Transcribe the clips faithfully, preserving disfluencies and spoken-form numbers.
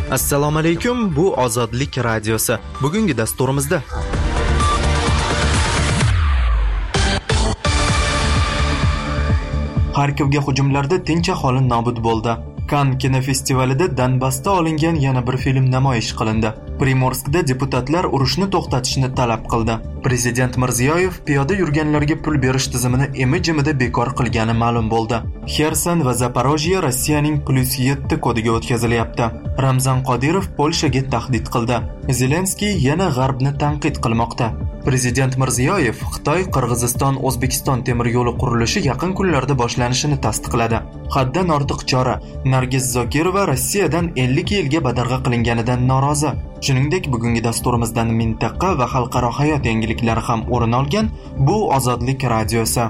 Assalomu alaykum, bu Ozodlik radiosi. Bugungi dasturimizda Xarkovga hujumlarda tinch aholi nobud bo'ldi. Kann kinofestivalida Donbassda olingan yana bir film namoyish qilindi. Primorskda deputatlar urushni to'xtatishni talab qildi. Prezident Mirziyoyev piyoda yurganlarga pul berish tizimini imi-jimida bekor qilgani ma'lum bo'ldi. Xerson va Zaporojye Rossiyaning plus yetti kodiga o'tkazilyapti. Ramzan Qodirov Polshaga tahdid qildi. Zelenskiy yana G'arbni tanqid qilmoqda. Prezident Mirziyoyev Xitoy, Qirg'iziston, O'zbekiston temir yo'li qurilishi yaqin kunlarda boshlanishini tasdiqladi. Haddan ortiq chora. Nargiz Zokirova Rossiyadan ellik yilga badarg'a qilinganidan norozi. Shuningdek, bugungi dasturimizdan mintaqa va xalqaro hayot yangiliklari ham o'rin olgan. Bu Ozodlik radiosi.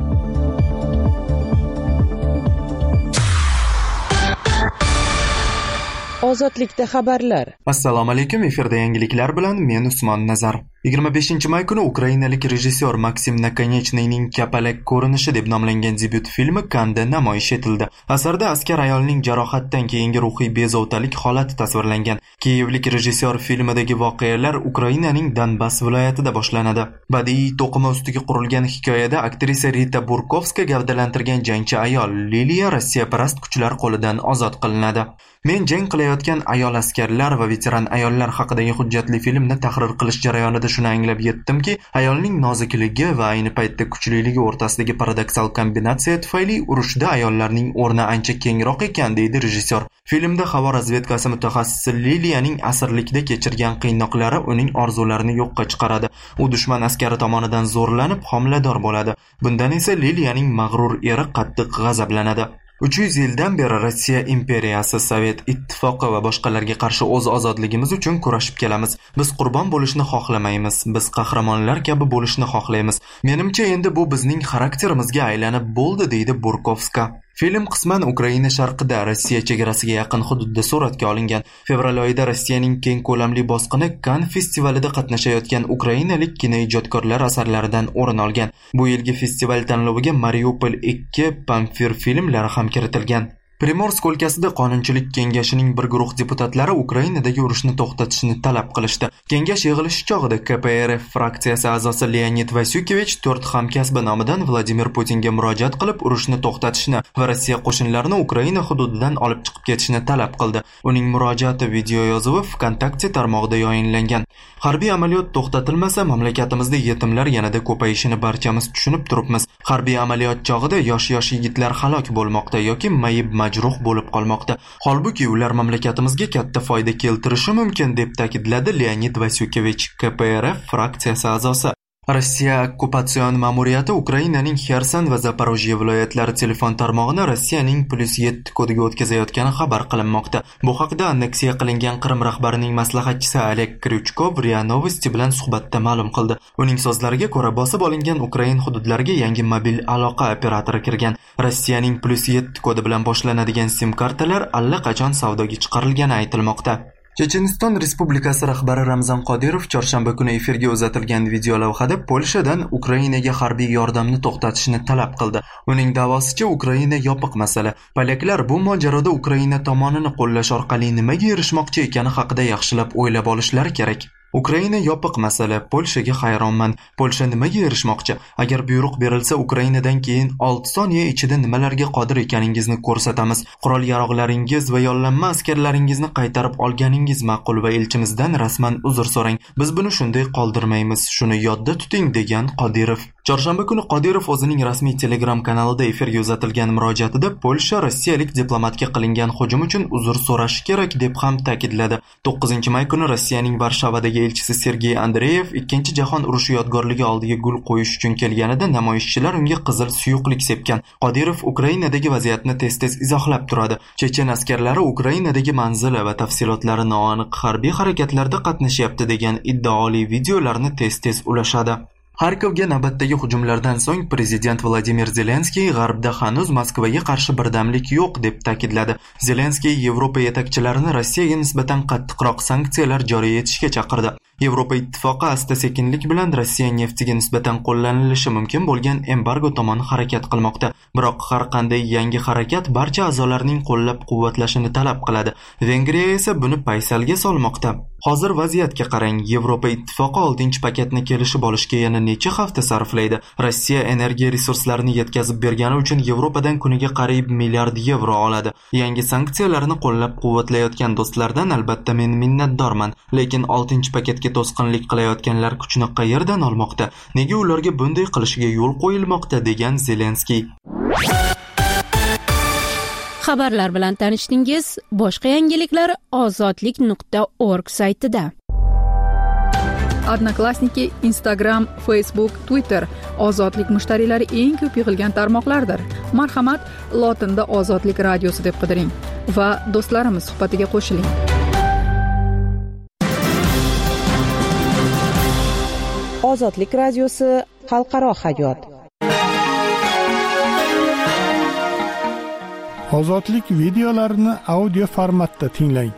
Ozodlikda xabarlar. Assalomu alaykum, efirda yangiliklar bilan men Usmon Nazar. yigirma beshinchi may kuni ukrainalik rejissyor Maksim Nakonyechnyning Kapalak ko'rinishi deb nomlangan debyut filmi Kanda namoyish etildi. Asarda askar ayolning jarohatdan keyingi ruhiy bezovtalik holati tasvirlangan. Kiyevlik rejissyor filmidagi voqealar Ukrainaning Donbass viloyatida boshlanadi. Badiiy to'qima ustiga qurilgan hikoyada aktrisa Rita Burkovska gavdalantirgan jangchi ayol Liliya Rossiyaparast kuchlar qo'lidan ozod qilinadi. Men jang qilayotgan ayol askarlar va veteran ayollar haqidagi hujjatli filmni tahrir qilish jarayonida shuni anglab yetdimki, ayolning nozikligi va ayni paytda kuchliligi o'rtasidagi paradoksal kombinatsiya tufayli urushda ayollarning o'rni ancha kengroq ekan, deydi rejissyor. Filmda havo razvedkasi mutaxassisi Liliyaning asirlikda kechirgan qiynoqlari uning orzularini yo'qqa chiqaradi. U dushman askari tomonidan zo'rlanib homilador bo'ladi. Bundan esa Liliyaning mag'rur eri qattiq g'azablanadi. uch yuz yildan beri Rossiya imperiyasi, Sovet ittifoqi va boshqalarga qarshi o'z ozodligimiz uchun kurashib kelamiz. Biz qurbon bo'lishni xohlamaymiz. Biz qahramonlar kabi bo'lishni xohlaymiz. Menimcha endi bu bizning xarakterimizga aylanib bo'ldi, deydi Burkovska. Film qisman Ukraina sharqida, Rossiya chegarasiga yaqin hududda suratga olingan. Fevral oyida Rossiyaning keng ko'lamli bosqini Kann festivalida qatnashayotgan ukrainalik kinoijodkorlar asarlaridan o'rin olgan. Bu yilgi festival tanloviga Mariupol ikki Pamfir filmlari ham kiritilgan. Primorsk o'lkasida Qonunchilik kengashining bir guruh deputatlari Ukrainadagi urushni to'xtatishni talab qilishdi. Kengash yig'ilishi chog'ida K P R F fraksiyasi a'zosi Leonid Vasyukevich to'rt hamkasbi nomidan Vladimir Putinga murojaat qilib, urushni to'xtatishni va Rossiya qo'shinlarini Ukraina hududidan olib chiqib ketishni talab qildi. Uning murojaati video yozuvi VKontakte tarmog'ida yayinlangan. Harbiy amaliyot to'xtatilmasa, mamlakatimizda yetimlar yanada ko'payishini barchamiz tushunib turibmiz. Harbiy amaliyot chog'ida yosh-yosh yigitlar halok bo'lmoqda yoki mayib majruh bo'lib qolmoqda. Holbuki ular mamlakatimizga katta foyda keltirishi mumkin, deb ta'kidladi Leonid Vasyukevich, K P R F fraksiyasi a'zosi. Rossiya okkupatsion ma'muriyati Ukrainaning Xerson va Zaporojye viloyatlari telefon tarmog'ini Rossiyaning plus yetti kodiga o'tkazayotgani xabar qilinmoqda. Bu haqda anneksiya qilingan Qrim rahbarining maslahatchisi Oleg Kryuchkov Ria Novosti bilan suhbatda ma'lum qildi. Uning so'zlariga ko'ra, bosib olingan Ukraina hududlariga yangi mobil aloqa operatori kirgan. Rossiyaning plus yetti kodi bilan boshlanadigan sim kartalar allaqachon savdoga chiqarilgani aytilmoqda. Checheniston Respublikasi rahbari Ramzan Qodirov chorshanba kuni efirga uzatilgan video lavhada Polshadan Ukrainaga harbiy yordamni to'xtatishni talab qildi. Uning da'vosicha, Ukraina yopiq masala. Polyaklar bu mojaroda Ukraina tomonini qo'llash orqali nimaga erishmoqchi ekani haqida yaxshilab o'ylab olishlari kerak. Ukraina yopiq masala. Polshaga hayronman. Polsha nimaga erishmoqchi? Agar buyruq berilsa, Ukrainadan keyin olti soniya ichida nimalarga qodir ekaningizni ko'rsatamiz. Qurol-yarog'laringiz va yollanma askarlaringizni qaytarib olganingiz ma'qul va elchimizdan rasman uzr so'rang. Biz buni shunday qoldirmaymiz. Shuni yodda tuting, degan Qodirov. Chorshanba kuni Qodirov o'zining rasmiy Telegram kanalida efirga uzatilgan murojaatida Polsha rossiyalik diplomatga qilingan hujum uchun uzr so'rashi kerak deb ham ta'kidladi. to'qqizinchi may kuni Rossiyaning Varshavadagi elchisi Sergey Andreyev ikkinchi jahon urushi yodgorligi oldiga gul qo'yish uchun kelganida namoyishchilar unga qizil suyuqlik sepgan. Qodirov Ukrainadagi vaziyatni tez-tez izohlab turadi. Chechen askarlari Ukrainadagi manzili va tafsilotlari noaniq harbiy harakatlarda qatnashyapti degan iddaoli videolarni tez-tez ulashadi. Xarkovga navbatdagi hujumlardan so'ng prezident Vladimir Zelenskiy G'arbda hanuz Moskvaga qarshi birdamlik yo'q deb ta'kidladi. Zelenskiy Yevropa yetakchilarini Rossiyaga nisbatan qattiqroq sanksiyalar joriy etishga chaqirdi. Yevropa Ittifoqi asta-sekinlik bilan Rossiya neftiga nisbatan qo'llanilishi mumkin bo'lgan embargo tomon harakat qilmoqda. Biroq har qanday yangi harakat barcha a'zolarning qo'llab-quvvatlashini talab qiladi. Vengriya esa buni paysalga solmoqda. Hozir vaziyatga qarang. Yevropa Ittifoqi oltinchi paketni kelishib olishga yana necha hafta sarflaydi? Rossiya energiya resurslarini yetkazib bergani uchun Yevropadan kuniga qariyb milliard yevro oladi. Yangi sanksiyalarni qo'llab-quvvatlayotgan do'stlardan albatta men minnatdorman, lekin oltinchi paketga to'sqinlik qilayotganlar kuchni qayerdan olmoqda? Nega ularga bunday qilishiga yo'l qo'yilmoqda, degan Zelenskiy. Xabarlar bilan tanishdingiz. Boshqa yangiliklar ozodlik nuqta org saytida. Odnoklassniki, Instagram, Facebook, Twitter ozodlik mushtariylari eng ko'p yig'ilgan tarmoqlardir. Marhamat, lotinda Ozodlik radiosi deb qidiring va do'stlarimiz suhbatiga qo'shiling. Ozodlik radiosi xalqaro hayot. Ozodlik videolarini audio formatda tinglang.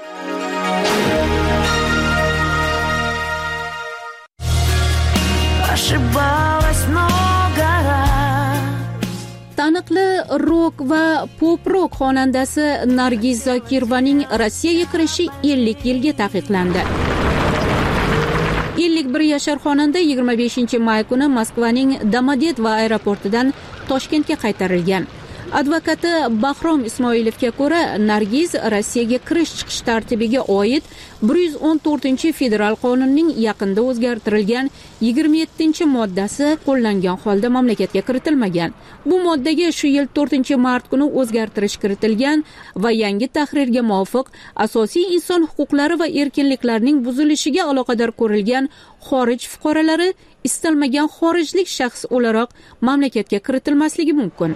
Taniqli rock va pop rock xonandasi Nargiz Zokirovaning Rossiyaga kirishi ellik yilga taqiqlandi. ellik bir yashar xonanda yigirma beshinchi may kuni Moskvaning Domodedovo aeroportidan Toshkentga qaytarilgan. Advokati Bahrom Ismoilovga ko'ra, Nargiz Rossiyaga kirish-chiqish tartibiga oid bir yuz o'n to'rtinchi federal qonunning yaqinda o'zgartirilgan yigirma yettinchi moddasi qo'llangan holda mamlakatga kiritilmagan. Bu moddaga shu yil to'rtinchi mart kuni o'zgartirish kiritilgan va yangi tahrirga muvofiq asosiy inson huquqlari va erkinliklarining buzilishiga aloqador ko'rilgan xorij fuqarolari istalmagan xorijlik shaxs o'laroq mamlakatga kiritilmasligi mumkin.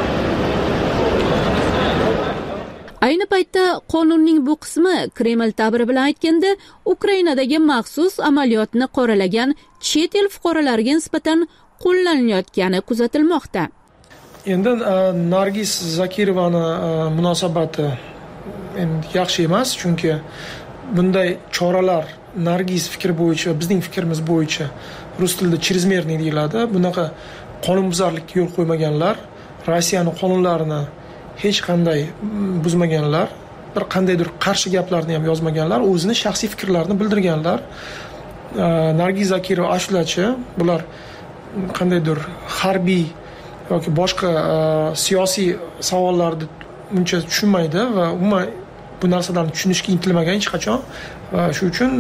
Ayni paytda qonunning bu qismi Kreml ta'biri bilan aytganda Ukrainadagi maxsus amaliyotni qoralagan chet el fuqarolariga nisbatan qo'llanilayotgani kuzatilmoqda. Endi Nargiz Zokirovani munosabati endi yaxshi emas, chunki bunday choralar Nargiz fikri bo'yicha, bizning fikrimiz bo'yicha rus tilida чрезмерный deyiladi. Bunaqa qonunbuzarlikka yo'l qo'ymaganlar, Rossiyaning qonunlarini hech qanday buzmaganlar, bir qandaydir qarshi gaplarni ham yozmaganlar, o'zini shaxsiy fikrlarini bildirganlar. Nargiz Zokirova ashulachi, bular qandaydir harbiy yoki boshqa siyosiy savollarni uncha tushunmaydi va umuman bu narsalarni tushunishga intilmagan hech qachon. Va shu uchun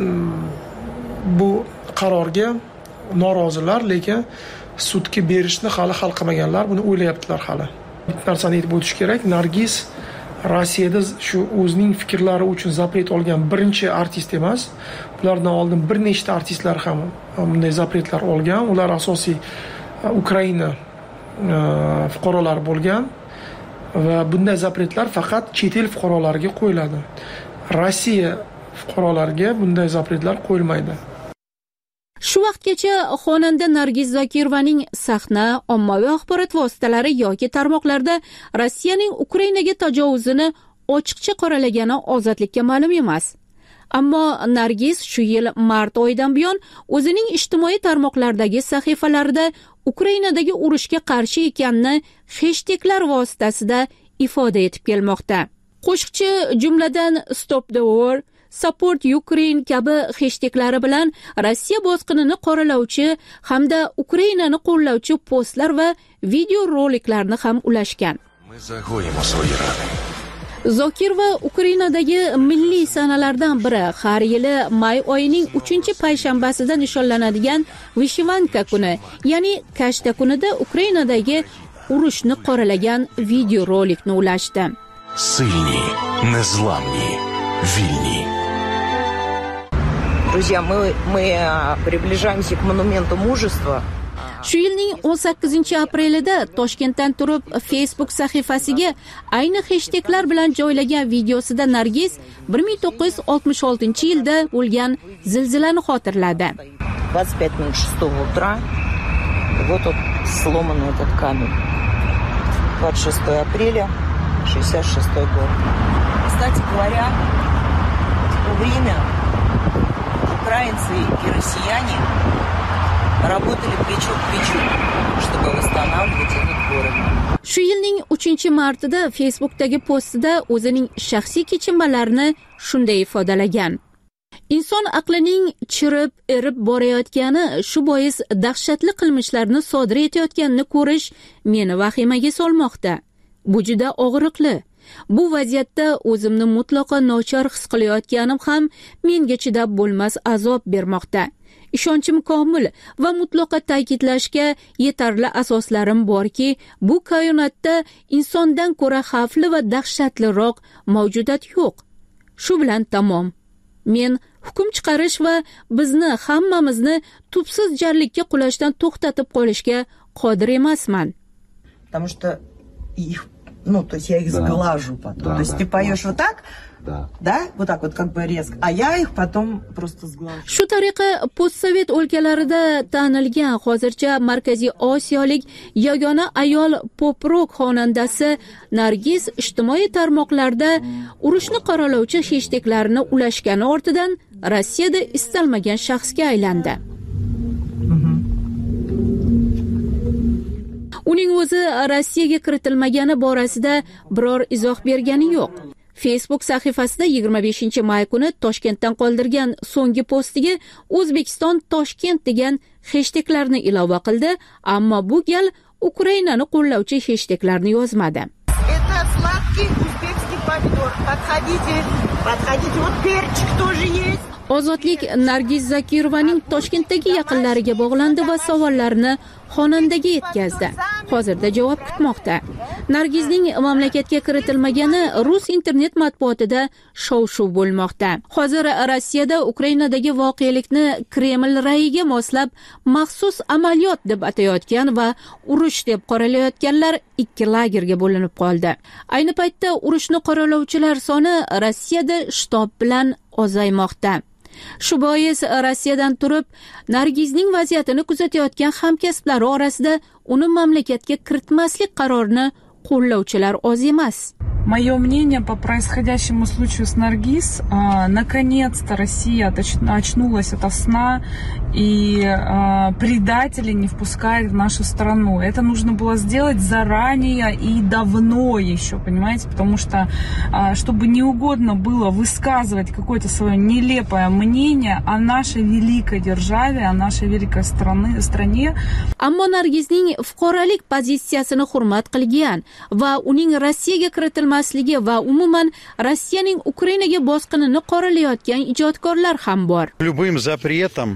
bu qarorga norozilar, lekin sudga berishni hali hal qilmaganlar, buni o'ylayaptilar hali. Bir narsani aytib o'tish kerak, Nargiz Rossiyada shu o'zining fikrlari uchun zapret olgan birinchi artist emas. Bulardan oldin bir nechta artistlar ham bunday zapretlar olgan. Ular asosiy Ukraina fuqarolari bo'lgan va bunday zapretlar faqat chet el fuqarolariga qo'yiladi. Rossiya fuqarolariga bunday zapretlar qo'yilmaydi. Shu vaqtgacha xonanda Nargiz Zokirovaning sahna, ommaviy axborot vositalari yoki tarmoqlarda Rossiyaning Ukrainaga tajovuzini ochiqcha qoralagani ozodlikka ma'lum emas. Ammo Nargiz shu yil mart oyidan buyon o'zining ijtimoiy tarmoqlardagi sahifalarida Ukrainadagi urushga qarshi ekanini hashtaglar vositasida ifoda etib kelmoqda. Qo'shiqchi jumladan Stop the War, Support Ukraine kabi hashtaglari bilan Rossiya bosqinini qoralovchi hamda Ukrainani qo'llovchi postlar va video roliklarni ham ulashgan. Zokirova Ukrainadagi milliy sanalardan biri har yili may oyining uchinchi payshanbasida nishonlanadigan Vishivanka kuni, ya'ni kashta kunida Ukrainadagi urushni qoralagan video rolikni ulashdi. Сильні, незламні, вільні. Друзья, мы, мы приближаемся к монументу мужества. Shu yilning o'n sakkizinchi aprelida Toshkentdan turib Facebook sahifasiga ayni hashtaglar bilan joylagan videosida Nargiz bir ming to'qqiz yuz oltmish oltinchi yilda bo'lgan zilzilani xotirladi. двадцать пять минут шестого утра. Вот тут сломан этот камень. двадцать шестого апреля шестьдесят шестой год. Кстати говоря, в то время украинцы и россияне работали плечо к плечу, чтобы восстанавливать этот город. Shu yilning uchinchi martida Facebookdagi postida o'zining shaxsiy kechinmalarini shunday ifodalagan. Inson aqlining chirib, erib borayotgani, shu bois dahshatli qilmishlarni sodir etayotganini ko'rish meni vahimaga solmoqda. Bu juda og'riqli. Bu vaziyatda o'zimni mutlaqo nochor his qilayotganim ham menga chidab bo'lmas azob bermoqda. Ishonchim komil va mutlaqo ta'kidlashga yetarli asoslarim borki, bu koinotda insondan ko'ra xavfli va dahshatliroq mavjudot yo'q. Shu bilan tamom. Men hukm chiqarish va bizni hammamizni tubsiz jarlikka qulashdan to'xtatib qolishga qodir emasman. Потому что их, ну, то есть я их сглажу потом. То есть ты поешь вот так, да, вот так вот как бы резко, а я их потом просто сглажу. Shu tariqa postsovet o'lkalarida tanilgan hozircha Markaziy Osiyolik yagona ayol pop-rock xonandasi Nargiz ijtimoiy tarmoqlarda urushni qoralovchi hashtaklarini ulashgani ortidan Rossiyada istalmagan shaxsga aylandi. Uning o'zi Rossiyaga kiritilmagani borasida biror izoh bergani yo'q. Facebook sahifasida yigirma beshinchi may kuni Toshkentdan qoldirgan so'nggi postiga O'zbekiston Toshkent degan hashtaglarni ilova qildi, ammo bu gal Ukrainani qo'llovchi hashtaglarni yozmadi. Это сладкий узбекский помидор. Подходите, подходите. Вот перчик тоже есть. Ozodlik Nargiz Zokirovaning Toshkentdagi yaqinlariga bog'landi va savollarni xonandaga yetkazdi. Hozirda javob kutmoqda. Nargizning mamlakatga kiritilmagani rus internet matbuotida shov-shuv bo'lmoqda. Hozir Rossiyada Ukrainadagi voqelikni Kreml ra'yiga moslab maxsus amaliyot deb atayotgan va urush deb qoralayotganlar ikki lagerga bo'linib qoldi. Ayni paytda urushni qoralovchilar soni Rossiyada shtab bilan ozaymoqda. Shu bois Rossiyadan turib Nargizning vaziyatini kuzatayotgan hamkasblari orasida uni mamlakatga kiritmaslik qarorini qo'llovchilar oz emas. Мое мнение по происходящему случаю с Наргиз, а, наконец-то Россия очнулась ото сна и а, предателей не впускает в нашу страну. Это нужно было сделать заранее и давно еще, понимаете, потому что а, чтобы не угодно было высказывать какое-то свое нелепое мнение о нашей великой державе, о нашей великой страны, стране. Ammo Nargizning fuqarolik pozitsiyasini hurmat qilgan va uning Rossiyaga kiritilmasligi va umuman Rossiyaning Ukrainaga bosqinini qoralayotgan ijodkorlar ham bor. Любым запретом,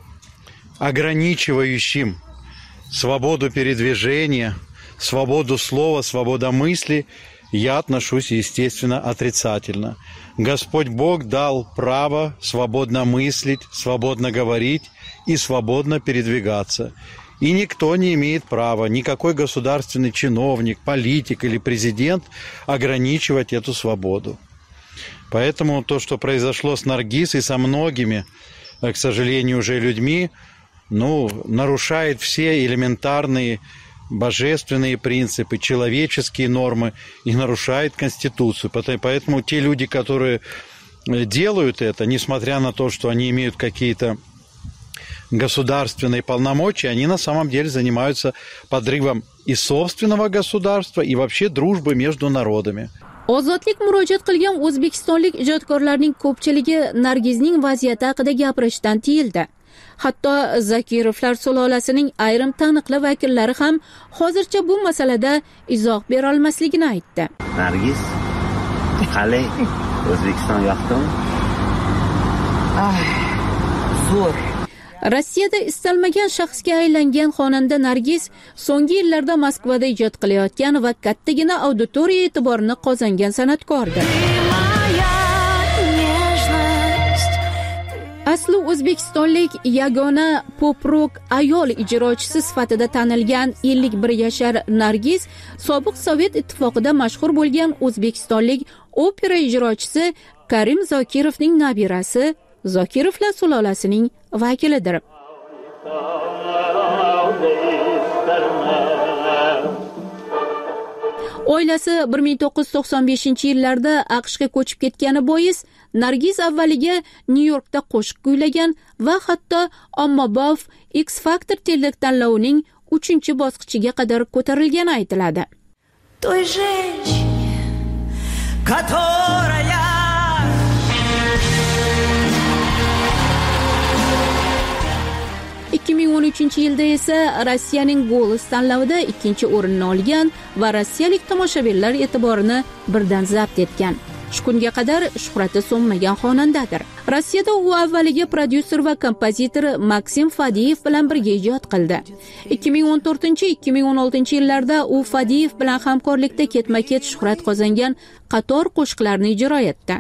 ограничивающим свободу передвижения, свободу слова, свободу мысли, я отношусь, естественно, отрицательно. Господь Бог дал право свободно мыслить, свободно говорить и свободно передвигаться. И никто не имеет права, никакой государственный чиновник, политик или президент ограничивать эту свободу. Поэтому то, что произошло с Наргиз и со многими, к сожалению, уже людьми, ну, нарушает все элементарные божественные принципы, человеческие нормы и нарушает Конституцию. Поэтому те люди, которые делают это, несмотря на то, что они имеют какие-то государственные полномочия, они на самом деле занимаются подрывом и собственного государства, и вообще дружбы между народами. Ozodlik murojaat qilgan o'zbekistonlik ijodkorlarning ko'pchiligi Nargizning vaziyati haqida gapirishdan tiyildi. Hatto Zokirovlar sulolasining ayrim taniqli vakillari ham hozircha bu masalada izoh bera olmasligini aytdi. Nargiz, qalay? O'zbekiston yoqdimi? Ay, zo'r. Rossiyada istalmagan shaxsga aylangan xonanda Nargiz so'nggi yillarda Moskvada ijod qilayotgan va kattagina auditoriya e'tiborini qozongan san'atkordir. Asli o'zbekistonlik yagona pop-rock ayol ijrochisi sifatida tanilgan ellik bir yashar Nargiz sobiq Sovet ittifoqida mashhur bo'lgan o'zbekistonlik opera ijrochisi Karim Zokirovning nabirasi, Zokirovlar sulolasining vakilidir. Oilasi bir ming to'qqiz yuz to'qson beshinchi yillarda AQShga ko'chib ketgani bois Nargiz avvaliga Nyu-Yorkda qo'shiq kuylagan va hatto ommabop X Factor teletanlovining uchinchi bosqichiga qadar ko'tarilgani aytiladi. Той женщине, которая ikki ming o'n uchinchi yilda esa Rossiyaning Golos tanlovida ikkinchi o'rinni olgan va rossiyalik tomoshabinlar e'tiborini birdan zabt etgan. Shu kunga qadar shuhrati so'nmagan xonandadir. Rossiyada u avvaliga prodyuser va kompozitor Maksim Fadiyev bilan birga ijod qildi. ikki ming o'n to'rtinchi ikki ming o'n oltinchi yillarda u Fadiyev bilan hamkorlikda ketma-ket shuhrat qozongan qator qo'shiqlarni ijro etdi.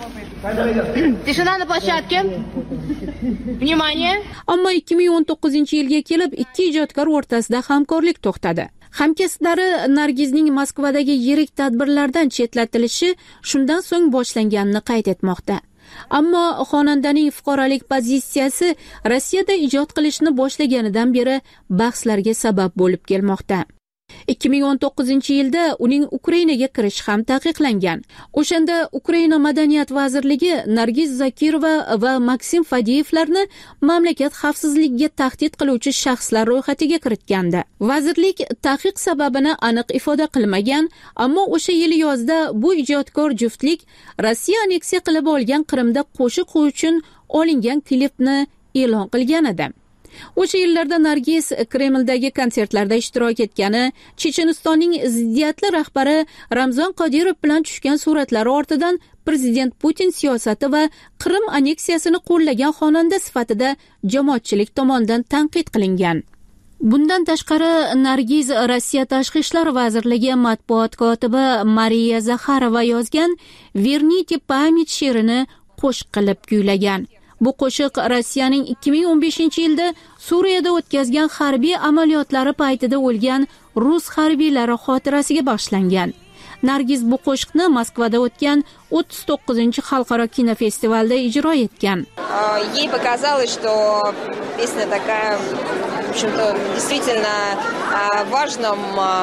Tishina na plощадке. Внимание. Ammo ikki ming o'n to'qqizinchi yilga kelib ikki ijodkor o'rtasida hamkorlik to'xtadi. Hamkasblari Nargizning Moskvadagi yirik tadbirlardan chetlatilishi shundan so'ng boshlanganini qayd etmoqda. Ammo xonandaning fuqarolik pozitsiyasi Rossiyada ijod qilishni boshlaganidan beri bahslarga sabab bo'lib kelmoqda. ikki ming o'n to'qqizinchi yilda uning Ukrainaga kirishi ham taqiqlangan. O'shanda Ukraina madaniyat vazirligi Nargiz Zokirova va Maksim Fadiyevlarni mamlakat xavfsizligiga tahdid qiluvchi shaxslar ro'yxatiga kiritgandi. Vazirlik taqiq sababini aniq ifoda qilmagan, ammo o'sha yil yozda bu ijodkor juftlik Rossiya aneksiya qilib olgan Qrimda qo'shiq uchun olingan klipni e'lon qilgan edi. O'sha yillarda Nargiz Kremldagi konsertlarda ishtirok etgani, Chechenistonning ziddiyatli rahbari Ramzon Qodirov bilan tushgan suratlari ortidan prezident Putin siyosati va Qrim aneksiyasini qo'llagan xonanda sifatida jamoatchilik tomonidan tanqid qilingan. Bundan tashqari, Nargiz Rossiya Tashqi ishlar vazirligi matbuot kotibi Mariya Zaxarova yozgan "Vernite pamять" she'rini qo'shiq qilib kuylagan. Bu qo'shiq Rossiyaning ikki ming o'n beshinchi yilda Suriyada o'tkazgan harbiy amaliyotlari paytida o'lgan rus harbiylari xotirasiga bag'ishlangan. Nargiz bu qo'shiqni Moskvada o'tgan o'ttiz to'qqizinchi xalqaro kinofestivalda ijro etgan. Ей показалось, что песня такая, в общем-то, действительно важном,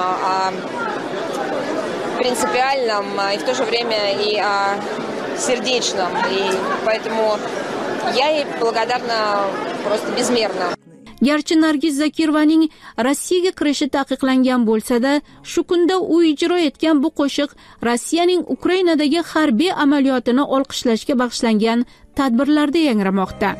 принципиальном и в то же время и сердечном, и поэтому я ей благодарна просто безмерно. Garchi Nargiz Zokirovaning Rossiyaga kirishi taqiqlangan bo'lsa-da, shu kunda u ijro etgan bu qo'shiq Rossiyaning Ukrainadagi harbiy amaliyotini olqishlashga bag'ishlangan tadbirlarda yangramoqda.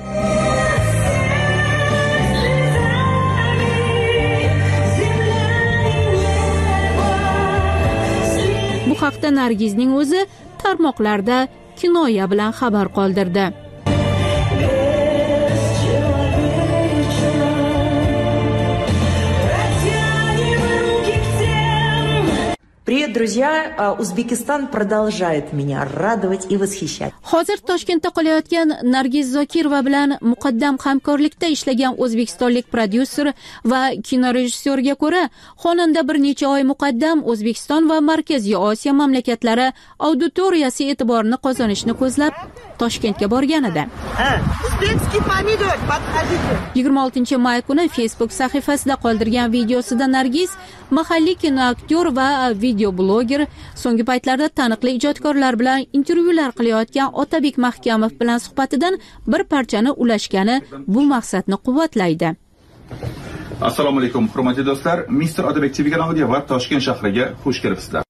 Bu haqda Nargizning o'zi tarmoqlarda kinoya bilan xabar qoldirdi. Привет, друзья! Узбекистан продолжает меня радовать и восхищать. Hozir Toshkentda qolayotgan Nargiz Zokirova bilan muqaddam hamkorlikda ishlagan o'zbekistonlik prodyuser va kinorejissyorga ko'ra, xonanda bir necha oy muqaddam O'zbekiston va Markaziy Osiyo mamlakatlari auditoriyasi e'tiborini qozonishni ko'zlab Toshkentga borgan edi. yigirma oltinchi may kuni Facebook sahifasida qoldirgan videosida Nargiz mahalliy kinoaktyor va video bloger, so'nggi paytlarda taniqli ijodkorlar bilan intervyular qilayotgan Otabek Mahkamov bilan suhbatidan bir parchani ulashgani bu maqsadni quvvatlaydi. Assalomu alaykum, hurmatli do'stlar. Mister Otabek T V kanaliga va Toshkent shahriga xush kelibsizlar.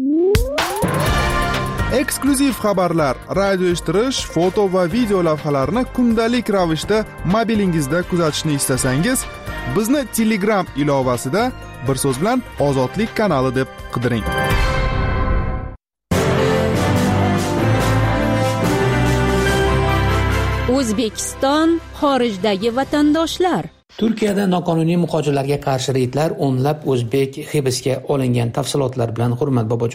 Eksklyuziv xabarlar, radio eshittirish, foto va video lavhalarni kundalik ravishda mobilingizda kuzatishni istasangiz, bizni Telegram ilovasida bir so'z bilan Ozodlik kanali deb qidiring. O'zbekiston xorijdagi vatandoshlar. Turkiyada noqonuniy muhojirlarga qarshi reydlar o'nlab o'zbek hibsga olingan. Tafsilotlar bilan Hurmat Bobojon.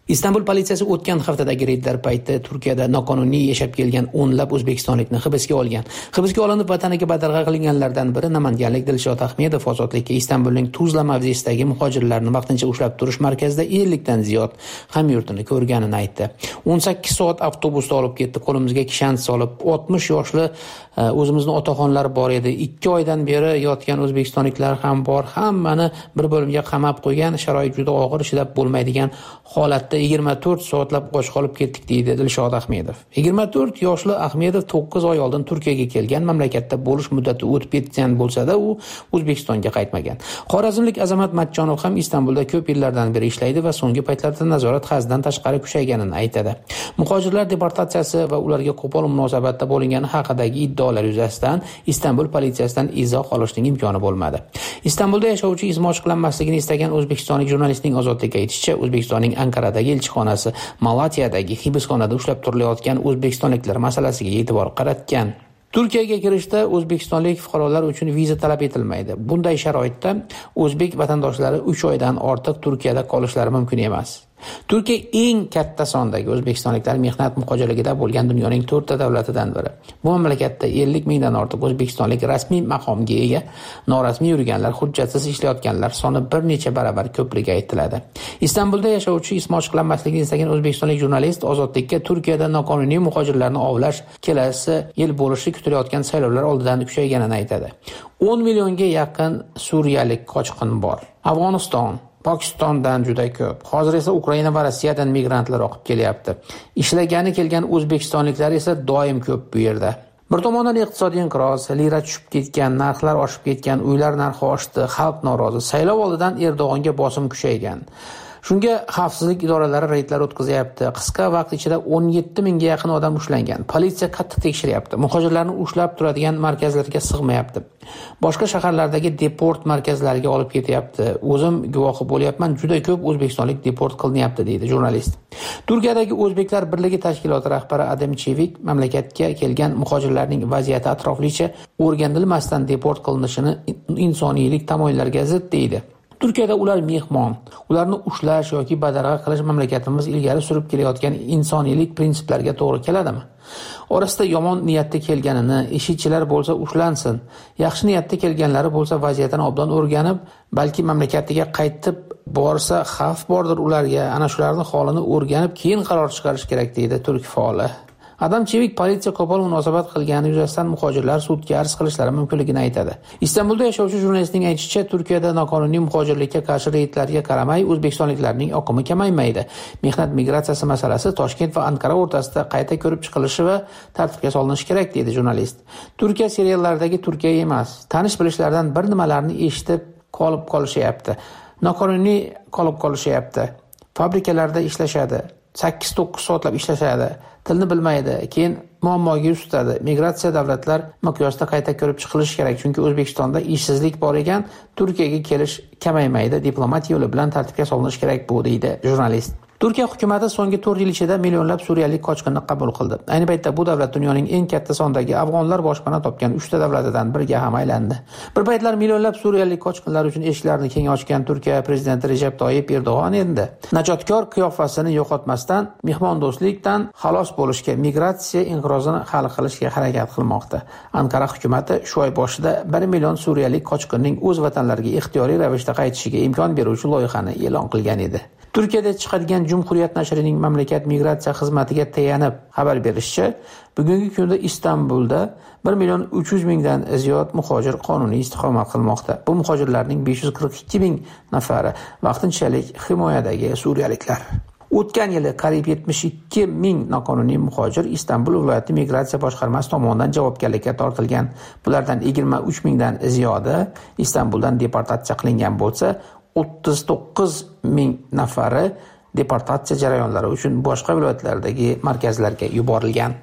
Istanbul politsiyasi o'tgan haftadagi reydlar payti Turkiyada noqonuniy yashab kelgan o'nlab o'zbekistonlikni hibsga olgan. Hibsga olinib vataniga badarg'a qilinganlardan biri namanganlik Dilshod Ahmedov ozodlikka Istanbulning Tuzla mavzesidagi muhojirlarni vaqtincha ushlab turish markazida ellikdan ziyod hamyurtini ko'rganini aytdi. o'n sakkiz soat avtobusda olib ketdi, qo'limizga kishan solib, oltmish yoshli o'zimizni otaxonlar bor edi. ikki oydan beri yotgan o'zbekistonliklar ham bor. Hammani bir bo'limga qamab qo'ygan, sharoit juda og'ir, chidab bo'lmaydigan holatda yigirma to'rt soatlab och qolib ketdik, deydi Dilshod Ahmedov. yigirma to'rt yoshli Ahmedov to'qqiz oy oldin Turkiyaga kelgan, mamlakatda bo'lish muddati o'tib ketgan bo'lsa-da, u O'zbekistonga qaytmagan. Xorazmlik Azamat Matchonov ham Istanbulda ko'p yillardan beri ishlaydi va so'nggi paytlarda nazorat haddan tashqari kuchayganini aytadi. Muhojirlar deportatsiyasi va ularga qo'pol munosabatda bo'lingani haqidagi iddaolar yuzasidan Istanbul politsiyasidan izoh olishning imkoni bo'lmadi. Istanbulda yashovchi izmi ochiqlanmasligini istagan o'zbekistonlik jurnalistning ozodlikka aytishicha, O'zbekistonning Ankaradagi elchixonasi Malatiyadagi hibsxonada ushlab turilayotgan o'zbekistonliklar masalasiga e'tibor qaratgan. Turkiyaga kirishda o'zbekistonlik fuqarolar uchun viza talab etilmaydi. Bunday sharoitda o'zbek vatandoshlari uch oydan ortiq Turkiyada qolishlari mumkin emas. Turkiya eng katta sondagi o'zbekistonliklar mehnat muhojirligida bo'lgan dunyoning to'rtta davlatidan biri. Bu mamlakatda ellik mingdan ortiq o'zbekistonlik rasmiy maqomga ega, norasmiy yurganlar, hujjatsiz ishlayotganlar soni bir necha baravar ko'pligi aytiladi. Istanbulda yashovchi ismi ochiqlanmasligini istagan o'zbekistonlik jurnalist ozodlikka Turkiyada noqonuniy muhojirlarni ovlash kelasi yil bo'lishi kutilayotgan saylovlar oldidan kuchayganini aytadi. o'n millionga yaqin suriyalik qochqin bor. Afg'oniston, Pokistondan juda ko'p. Hozir esa Ukraina va Rossiyadan migrantlar oqib kelyapti. Ishlagani kelgan o'zbekistonliklar esa doim ko'p bu yerda. Bir tomondan iqtisodiy inqiroz, lira tushib ketgan, narxlar oshib ketgan, uylar narxi oshdi, xalq norozi. Saylov oldidan Erdo'g'onga bosim kuchaygan. Shunga xavfsizlik idoralari reydlar o'tkazyapti. Qisqa vaqt ichida o'n yetti mingga yaqin odam ushlangan. Politsiya qattiq tekshiryapti. Muhojirlarni ushlab turadigan markazlarga sig'mayapti. Boshqa shaharlardagi deport markazlariga olib ketyapti. O'zim guvohi bo'lyapman, juda ko'p o'zbekistonlik deport qilinyapti, deydi jurnalist. Turkiyadagi O'zbeklar birligi tashkiloti rahbari Adem Chevik mamlakatga kelgan muhojirlarning vaziyati atroflicha o'rganilmasdan deport qilinishini insoniylik tamoyillarga zid deydi. Turkiyada ular mehmon, ularni ushlash yoki badarg'a qilish mamlakatimiz ilgari surib kelayotgan insoniylik prinsiplariga to'g'ri keladimi? Orasida yomon niyatda kelganini, ishchilar bo'lsa ushlansin, yaxshi niyatda kelganlari bo'lsa vaziyatni obdan o'rganib, balki mamlakatiga qaytib borsa xavf bordir ularga, ana shularning holini o'rganib keyin qaror chiqarish kerak, deydi turk faoli. Adam Chevik politsiya qo'pol munosabat qilgani yuzasidan muhojirlar sudga arz qilishlari mumkinligini aytadi. Istanbulda yashovchi jurnalistning aytishicha, Turkiyada noqonuniy muhojirlikka qarshi reydlarga qaramay o'zbekistonliklarning oqimi kamaymaydi. Mehnat migratsiyasi masalasi Toshkent va Ankara o'rtasida qayta ko'rib chiqilishi va tartibga solinishi kerak, deydi jurnalist. Turkiya seriallaridagi Turkiya emas, tanish bilishlardan bir nimalarni eshitib qolib qolishyapti. Noqonuniy qolib qolishyapti. Fabrikalarda ishlashadi. sakkiz to'qqiz soatlab ishlashadi. Tilni bilmaydi, keyin muammoga yuz tutadi. Migratsiya davlatlar miqyosida qayta ko'rib chiqilishi kerak, chunki O'zbekistonda ishsizlik bor ekan, Turkiyaga kelish kamaymaydi. Diplomatiya yo'li bilan tartibga solinishi kerak bu, deydi jurnalist. Turkiya hukumatı so'nggi to'rt yil ichida millionlab suriyalik qochqinni qabul qildi. Ayni paytda bu davlat dunyoning eng katta sondagi afg'onlar boshpana topgan uchta davlatidan biriga ham aylandi. Bir paytlar millionlab suriyalik qochqinlar uchun eshiklarini keng ochgan Turkiya prezidenti Recep Tayyip Erdo'g'on endi najotkor qiyofasini yo'qotmasdan mehmondo'stlikdan xalos bo'lishga, migratsiya inqirozini hal qilishga harakat qilmoqda. Ankara hukumatı shu oy boshida bir million suriyalik qochqinning o'z vatanlariga ixtiyoriy ravishda qaytishiga imkon beruvchi loyihani e'lon qilgan edi. Turkiyada chiqadigan Cumhuriyet nashrining mamlakat migratsiya xizmatiga tayanib xabar berishicha, bugungi kunda Istanbulda bir million uch yuz mingdan ziyod muhojir qonuniy istiqomat qilmoqda. Bu muhojirlarning besh yuz qirq ikki ming nafari vaqtinchalik himoyadagi suriyaliklar. O'tgan yili qariyb yetmish ikki ming noqonuniy muhojir Istanbul viloyati migratsiya boshqarmasi tomonidan javobgarlikka tortilgan. Bulardan yigirma uch mingdan ziyodi Istanbuldan deportatsiya qilingan bo'lsa, o'ttiz to'qqiz ming nafari deportatsiya jarayonlari uchun boshqa viloyatlardagi markazlarga yuborilgan.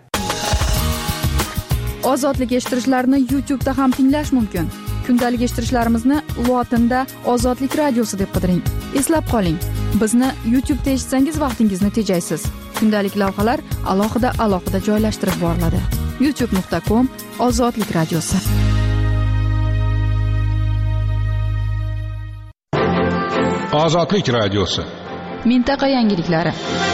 Ozodlik eshittirishlarni YouTube'da ham tinglash mumkin. Kundalik eshittirishlarimizni lotinda Ozodlik radiosi deb qidiring. Eslab qoling, bizni YouTube'da eshitsangiz vaqtingizni tejaysiz. Kundalik lavhalar alohida alohida joylashtirib boriladi. youtube nuqta com Ozodlik radiosi. Ozodlik radiosi. mintaqa yangiliklari.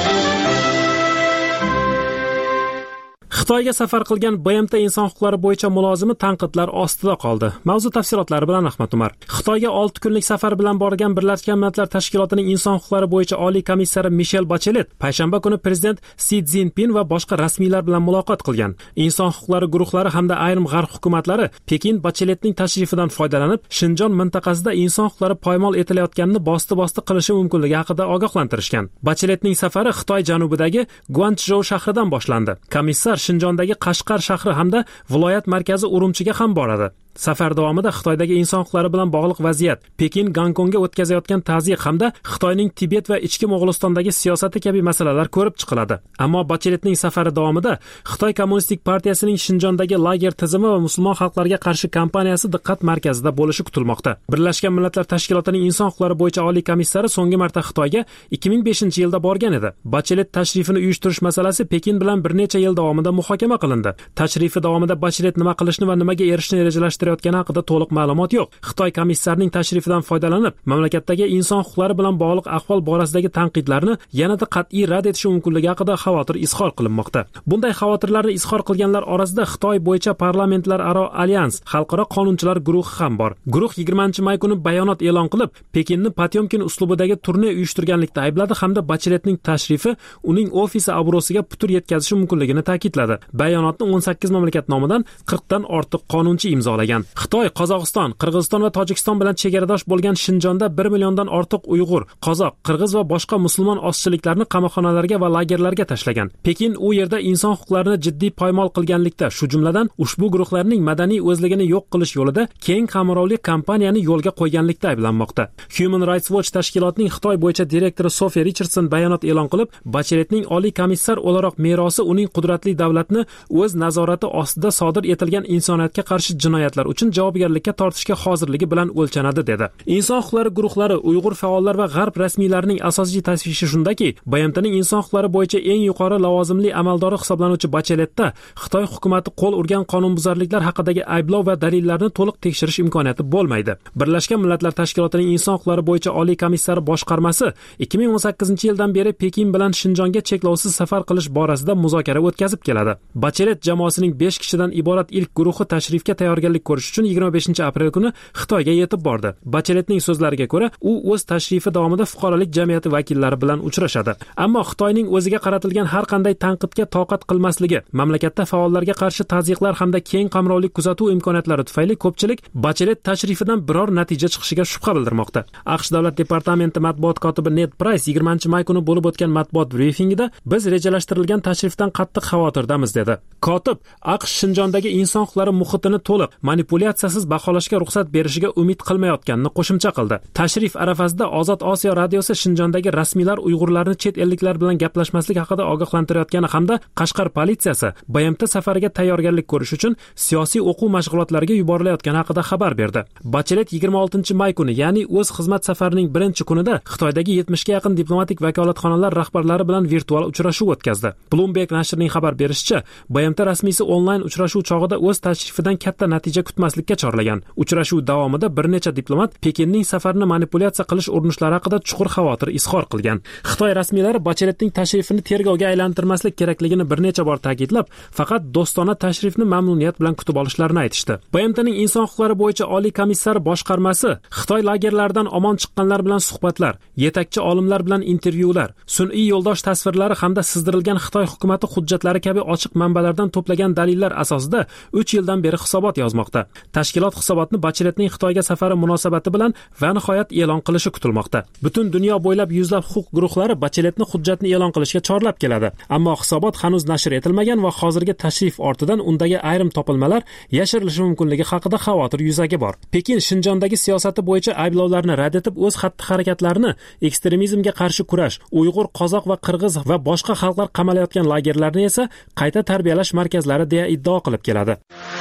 Xitoyga safar qilgan B M T inson huquqlari bo'yicha mulozimi tanqidlar ostida qoldi. Mavzu tafsilotlari bilan Ahmad Umar. Xitoyga olti kunlik safar bilan borgan Birlashgan Millatlar Tashkilotining inson huquqlari bo'yicha oliy komissari Michelle Bachelet payshanba kuni prezident Si Szinpin va boshqa rasmiylar bilan muloqot qilgan. Inson huquqlari guruhlari hamda ayrim g'arb hukumatlari Pekin Bacheletning tashrifidan foydalanib, Shinjon mintaqasida inson huquqlari poymol etilayotganini bosti-bosti qilishi mumkinligi haqida ogohlantirishgan. Bacheletning safari Xitoy janubidagi Guanchjou shahridan boshlandi. Komissar Shinjondagi Qashqar shahri hamda viloyat markazi Urumchiga ham boradi. Safar davomida Xitoydagi inson huquqlari bilan bog'liq vaziyat, Pekin Gonkongga o'tkazayotgan tazyiq hamda Xitoyning Tibet va ichki Mo'g'ulistondagi siyosati kabi masalalar ko'rib chiqiladi. Ammo Bacheletning safari davomida Xitoy Kommunistik partiyasining Shinjondagi lager tizimi va musulmon xalqlarga qarshi kampaniyasi diqqat markazida bo'lishi kutilmoqda. Birlashgan Millatlar Tashkilotining inson huquqlari bo'yicha oliy komissari so'nggi marta Xitoyga ikki ming beshinchi yilda borgan edi. Bachelet tashrifini uyushtirish masalasi Pekin bilan bir necha yil davomida muhokama qilindi. Tashrifi davomida Bachelet nima qilishni va nimaga erishishni rejalashtirgan haqida to'liq ma'lumot yo'q. Xitoy komissarining tashrifidan foydalanib, mamlakatdagi inson huquqlari bilan bog'liq ahvol borasidagi tanqidlarni yanada qat'iy rad etishi mumkinligi haqida xavotir izhor qilinmoqda. Bunday xavotirlarni izhor qilganlar orasida Xitoy bo'yicha parlamentlararo alyans, xalqaro qonunchilar guruhi ham bor. Guruh yigirmanchi may kuni bayonot e'lon qilib, Pekinni Potyomkin uslubidagi turne uyushtirganlikda aybladi hamda Bacheletning tashrifi uning ofisi obro'siga putur yetkazishi mumkinligini ta'kidladi. Bayonotni o'n sakkiz mamlakat nomidan qirqdan ortiq qonunchi imzolagan. Xitoy, Qozog'iston, Qirg'iziston va Tojikiston bilan chegaradosh bo'lgan Shinjonda bir milliondan ortiq Uyg'ur, Qozoq, Qirg'iz va boshqa musulmon ozchiliklarni qamoqxonalarga va lagerlarga tashlagan. Pekin u yerda inson huquqlarini jiddiy poymol qilganlikda, shu jumladan ushbu guruhlarning madaniy o'zligini yo'q qilish yo'lida keng qamrovli kampaniyani yo'lga qo'yganlikda ayblanmoqda. Human Rights Watch tashkilotining Xitoy bo'yicha direktori Sophie Richardson bayonot e'lon qilib, Bacheletning oliy komissar o'laroq merosi uning qudratli davlatni o'z nazorati ostida sodir etilgan insoniyatga qarshi jinoyatlar uchun javobgarlikka tortishga hozirligi bilan o'lchanadi dedi. Inson huquqlari guruhlari, Uyg'ur faollar va g'arb rasmiylarining asosiy tashvishi shundaki, B M Tning inson huquqlari bo'yicha eng yuqori lavozimli amaldori hisoblanuvchi Bacheletda Xitoy hukumatı qo'l urgan qonunbuzarliklar haqidagi ayblov va dalillarni to'liq tekshirish imkoniyati bo'lmaydi. Birlashgan Millatlar Tashkilotining inson huquqlari bo'yicha oliy komissari boshqarmasi ikki ming o'n sakkizinchi yildan beri Pekin bilan Shinjonga cheklovsiz safar qilish borasida muzokara o'tkazib keladi. Bachelet jamoasining besh kishidan iborat ilk guruhi tashrifga tayyorgarlik ko'rish uchun yigirma beshinchi aprel kuni Xitoyga yetib bordi. Bacheletning so'zlariga ko'ra, u o'z tashrifi davomida fuqarolik jamiyati vakillari bilan uchrashadi. Ammo Xitoyning o'ziga qaratilgan har qanday tanqidga toqat qilmasligi, mamlakatda faollarga qarshi tazyiqlar hamda keng qamrovli kuzatuv imkoniyatlari tufayli ko'pchilik Bachelet tashrifidan biror natija chiqishiga shubha bildirmoqda. AQSh Davlat departamenti matbuot kotibi Ned Price yigirmanchi may kuni bo'lib o'tgan matbuot brifingida biz rejalashtirilgan tashrifdan qattiq xavotirdamiz dedi. Kotib AQSh Shinjondagi inson huquqlari muhitini to'liq manipulyatsiyasiz baholashga ruxsat berishiga umid qilmayotganini qo'shimcha qildi. Tashrif arafasida Ozod Osiyo radiosi Shinjondagi rasmiylar Uyg'urlarni chet elliklar bilan gaplashmaslik haqida ogohlantirayotgani hamda Qashqar politsiyasi B M T safariga tayyorgarlik ko'rish uchun siyosiy o'quv mashg'ulotlariga yuborilayotgani haqida xabar berdi. Bachelet yigirma oltinchi may kuni, ya'ni o'z xizmat safarining birinchi kunida Xitoydagi yetmishga yaqin diplomatik vakolatxonalar rahbarlari bilan virtual uchrashuv o'tkazdi. Bloomberg nashrining xabar berishicha, B M T rasmiysi onlayn uchrashuv chog'ida o'z tashrifidan katta natija kutmaslikka chorlagan. Uchrashuv davomida bir necha diplomat Pekinning safarini manipulyatsiya qilish urinishlari haqida chuqur xavotir izhor qilgan. Xitoy rasmiylari Bacheletning tashrifini tergovga aylantirmaslik kerakligini bir necha bor ta'kidlab, faqat do'stona tashrifni mamnuniyat bilan kutib olishlarini aytishdi. B M Tning inson huquqlari bo'yicha oliy komissari boshqarmasi Xitoy lagerlaridan omon chiqqanlar bilan suhbatlar, yetakchi olimlar bilan intervyular, sun'iy yo'ldosh tasvirlari hamda sizdirilgan Xitoy hukumati hujjatlari kabi ochiq manbalardan to'plagan dalillar asosida uch yildan beri hisobot yozmoqda. Tashkilot hisobotni Bacheletning Xitoyga safari munosabati bilan va nihoyat e'lon qilishi kutilmoqda. Butun dunyo bo'ylab yuzlab huquq guruhlari Bacheletni hujjatni e'lon qilishga chorlab keladi. Ammo hisobot hanuz nashr etilmagan va hozirgi tashrif ortidan undagi ayrim topilmalar yashirilishi mumkinligi haqida xavotir yuzaga bor. Pekin Shinjondagi siyosati bo'yicha ayblovlarni rad etib, o'z xatti-harakatlarini ekstremizmga qarshi kurash, Uyg'ur, Qozoq va Qirg'iz va boshqa xalqlar qamalayotgan lagerlarni esa qayta tarbiyalash markazlari deya iddao qilib keladi.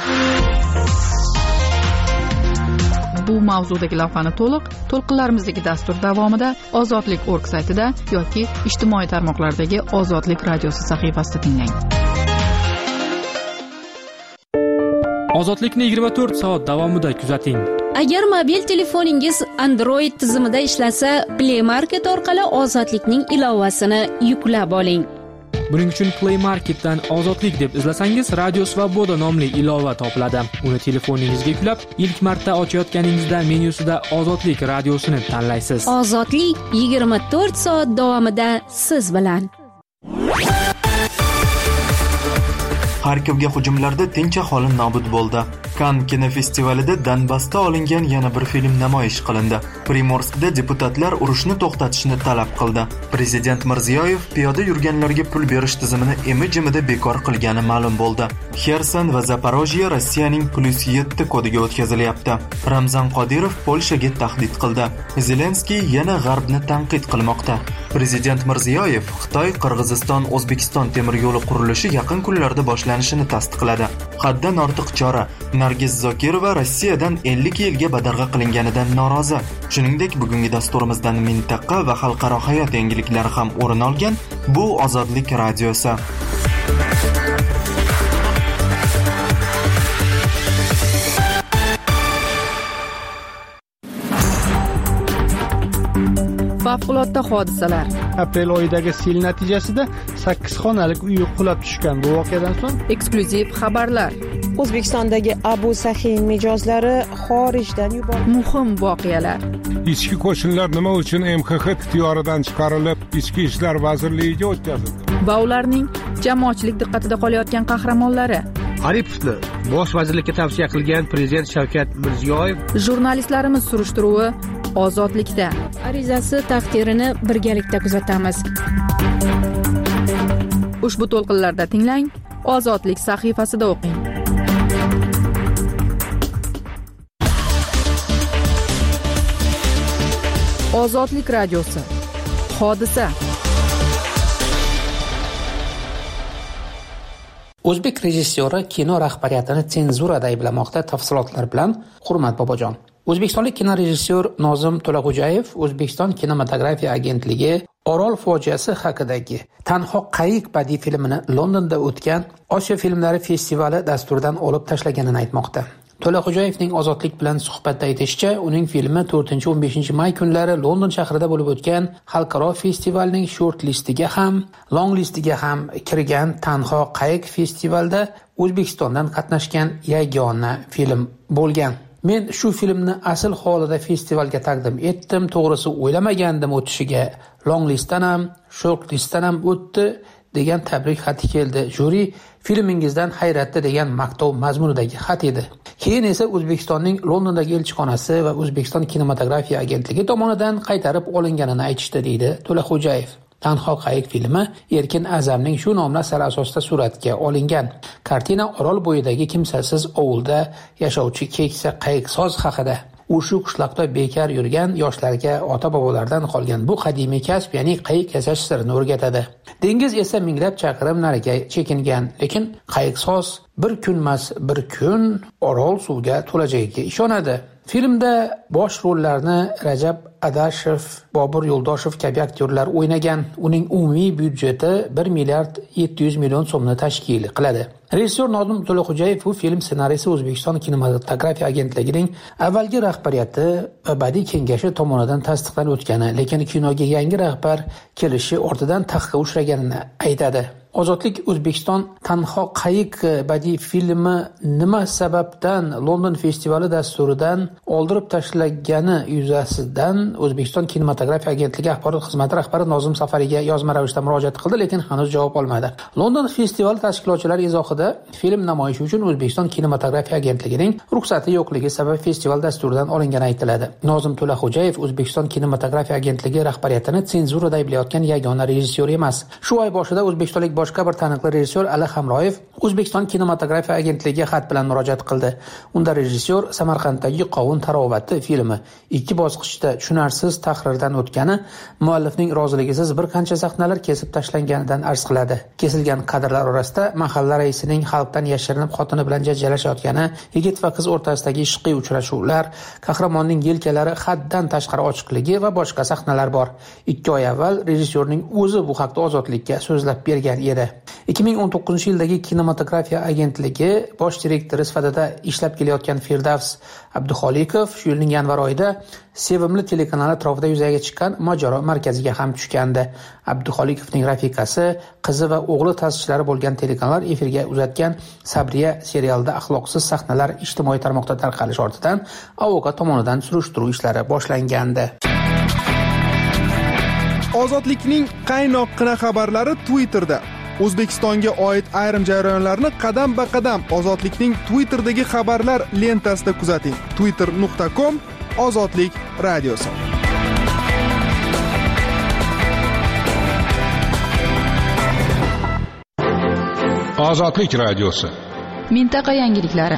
Bu mavzudagi lavhani to'liq to'lqinlarimizdagi dastur davomida ozodlik точка org saytida yoki ijtimoiy tarmoqlardagi Ozodlik radiosi sahifasida tinglang. Ozodlikni yigirma to'rt soat davomida kuzating. Agar mobil telefoningiz Android tizimida ishlasa, Play Market orqali Ozodlikning ilovasini yuklab oling. Buning uchun Play Marketdan Ozodlik deb izlasangiz, Radio Svoboda nomli ilova topiladi. Uni telefoningizga yuklab, ilk marta ochayotganingizda menyusida Ozodlik radiosini tanlaysiz. Ozodlik yigirma to'rt soat davomida siz bilan. Xarkovga hujumlarda tinch aholi nobud bo'ldi. Kann kinofestivalida Donbassda olingan yana bir film namoyish qilindi. Primorskda deputatlar urushni to'xtatishni talab qildi. Prezident Mirziyoyev piyoda yurganlarga pul berish tizimini imi-jimida bekor qilgani ma'lum bo'ldi. Xerson va Zaporojye Rossiyaning plus yetti kodiga o'tkazilyapti. Ramzan Qodirov Polshaga tahdid qildi. Zelenskiy yana G'arbni tanqid qilmoqda. Prezident Mirziyoyev Xitoy, Qirg'iziston, O'zbekiston temir yo'li qurilishi yaqin kunlarda boshlanishini tasdiqladi. Haddan ortiq chora. Nargiz Zokirova Rossiyadan ellik yilga badarg'a qilinganidan norozi. Shuningdek, bugungi dasturimizdan mintaqa va xalqaro hayot yangiliklari ham o'rin olgan. Bu Ozodlik radiosi. Favqulodda hodisalar. Aprel oyidagi sel natijasida sakkiz xonalik uy qulab tushgan. Bu voqeadan so'ng eksklyuziv xabarlar. O'zbekistondagi Abu Sahin mijozlari xorijdan yuborildi. Muhim voqealar. Ichki qo'shinlar nima uchun M X X ixtiyoridan chiqarilib, Ichki ishlar vazirligiga o'tkazildi? Va ularning jamoatchilik diqqatida qolayotgan qahramonlari. Aripovni bosh vazirlikka tavsiya qilgan prezident Shavkat Mirziyoyev. Jurnalistlarimiz surishtiruvi Ozodlikda. Arizasi taqdirini birgalikda kuzatamiz. Ushbu to'lqinlarda tinglang, Ozodlik sahifasida o'qing. Ozodlik radiosi. Hodisa. O'zbek rejissyori kino rahbariyatini senzurada ayblamoqda. Tafsilotlar bilan Hurmat Bobojon. O'zbekistonlik kino rejissyor Nozim To'laxo'jayev O'zbekiston kinematografiya agentligi Orol fojiasi haqidagi Tanho qayiq badiiy filmini Londonda o'tgan Osiyo filmlari festivali dasturidan olib tashlaganini aytmoqda. To'laxo'jayevning Ozodlik bilan suhbatda aytishicha, uning filmi to'rtinchi o'n beshinchi may kunlari London shahrida bo'lib o'tgan xalqaro festivalning short listiga ham, long listiga ham kirgan. Tanho qayiq festivalda O'zbekistondan qatnashgan yagona film bo'lgan. Men shu filmni asl holida festivalga taqdim etdim. To'g'risi o'ylamagandim o'tishiga. Long listdan ham, short listdan ham o'tdi degan tabrik xati keldi. Juri filmingizdan hayratda degan maqtov mazmunidagi xat edi. Keyin esa O'zbekistonning Londondagi elchixonasi va O'zbekiston kinematografiya agentligi tomonidan qaytarib olinganini aytishdi, deydi To'laxo'jayev. Tanho qayiq filmi Erkin Azamning shu nomli asari asosida suratga olingan. Kartina Orol bo'yidagi kimsasiz ovulda yashovchi keksa qayiqsoz haqida. U shu qishloqda bekor yurgan yoshlarga ota-bobolardan qolgan bu qadimiy kasb, ya'ni qayiq yasash sirini o'rgatadi. Dengiz esa minglab chaqirim nariga chekingan, lekin qayiqsoz bir kunmas bir kun Orol suvga to'lajagiga ishonadi. Filmda bosh rollarni Rajab Adashev, Bobur Yo'ldoshev kabi aktyorlar o'ynagan. Uning umumiy byudjeti bir milliard yetti yuz million so'mni tashkil qiladi. Rejissyor Nozim To'laxo'jayev bu film ssenariysi O'zbekiston kinematografiya agentligining avvalgi rahbariyati va badiiy kengashi tomonidan tasdiqlanib o'tgani, lekin kinoga yangi rahbar kelishi ortidan taxqa uchraganini aytadi. Ozodlik O'zbekiston Tanho qayiq badiiy filmi nima sababdan London festivali dasturidan oldirib tashlagani yuzasidan O'zbekiston kinematografiya agentligi axborot xizmati rahbari Nozim Safariga yozma ravishda murojaat qildi, lekin hanuz javob olmadi. London festivali tashkilotchilari izohida film namoyishi uchun O'zbekiston kinematografiya agentligining ruxsati yo'qligi sabab festival dasturidan olingani aytiladi. Nozim To'laxo'jayev O'zbekiston kinematografiya agentligi rahbariyatini senzurada ayblayotgan yagona rejissyor emas. Shu oy boshida o'zbekistonlik boshqa bir taniqli rejissyor Ali Hamroyev O'zbekiston kinematografiya agentligiga xat bilan murojaat qildi. Unda rejissyor Samarqanddagi Qovun tarovati filmi ikki bosqichda tushunarsiz tahrirdan o'tgani, muallifning roziligisiz bir qancha sahnalar kesib tashlanganidan arz qiladi. Kesilgan kadrlar orasida mahalla raisining xalqdan yashirinib xotini bilan janjallashayotgani, yigit va qiz o'rtasidagi ishqiy uchrashuvlar, qahramonning yelkalari haddan tashqari ochiqligi va boshqa sahnalar bor. ikki oy avval rejissyorning o'zi bu haqda Ozodlikka so'zlab bergan edi. edi. ikki ming o'n to'qqizinchi yildagi kinematografiya agentligi bosh direktori sifatida ishlab kelayotgan Firdavs Abduxoliqov shu yilning yanvar oyida Sevimli telekanali atrofida yuzaga chiqqan mojaro markaziga ham tushgandi. Abduxoliqovning rafiqasi, qizi va o'g'li ta'sischilari bo'lgan telekanallar efirga uzatgan Sabriya serialida axloqsiz sahnalar ijtimoiy tarmoqda tarqalish ortidan Avoga tomonidan surishtiruv ishlari boshlangandi. Ozodlikning qaynoqqina xabarlari Twitterda. O'zbekistonga oid ayrim jarayonlarni qadam-ba-qadam Ozodlikning Twitterdagi xabarlar lentasida kuzating. twitter nuqta com Ozodlik radiosi. Ozodlik radiosi. Mintaqa yangiliklari.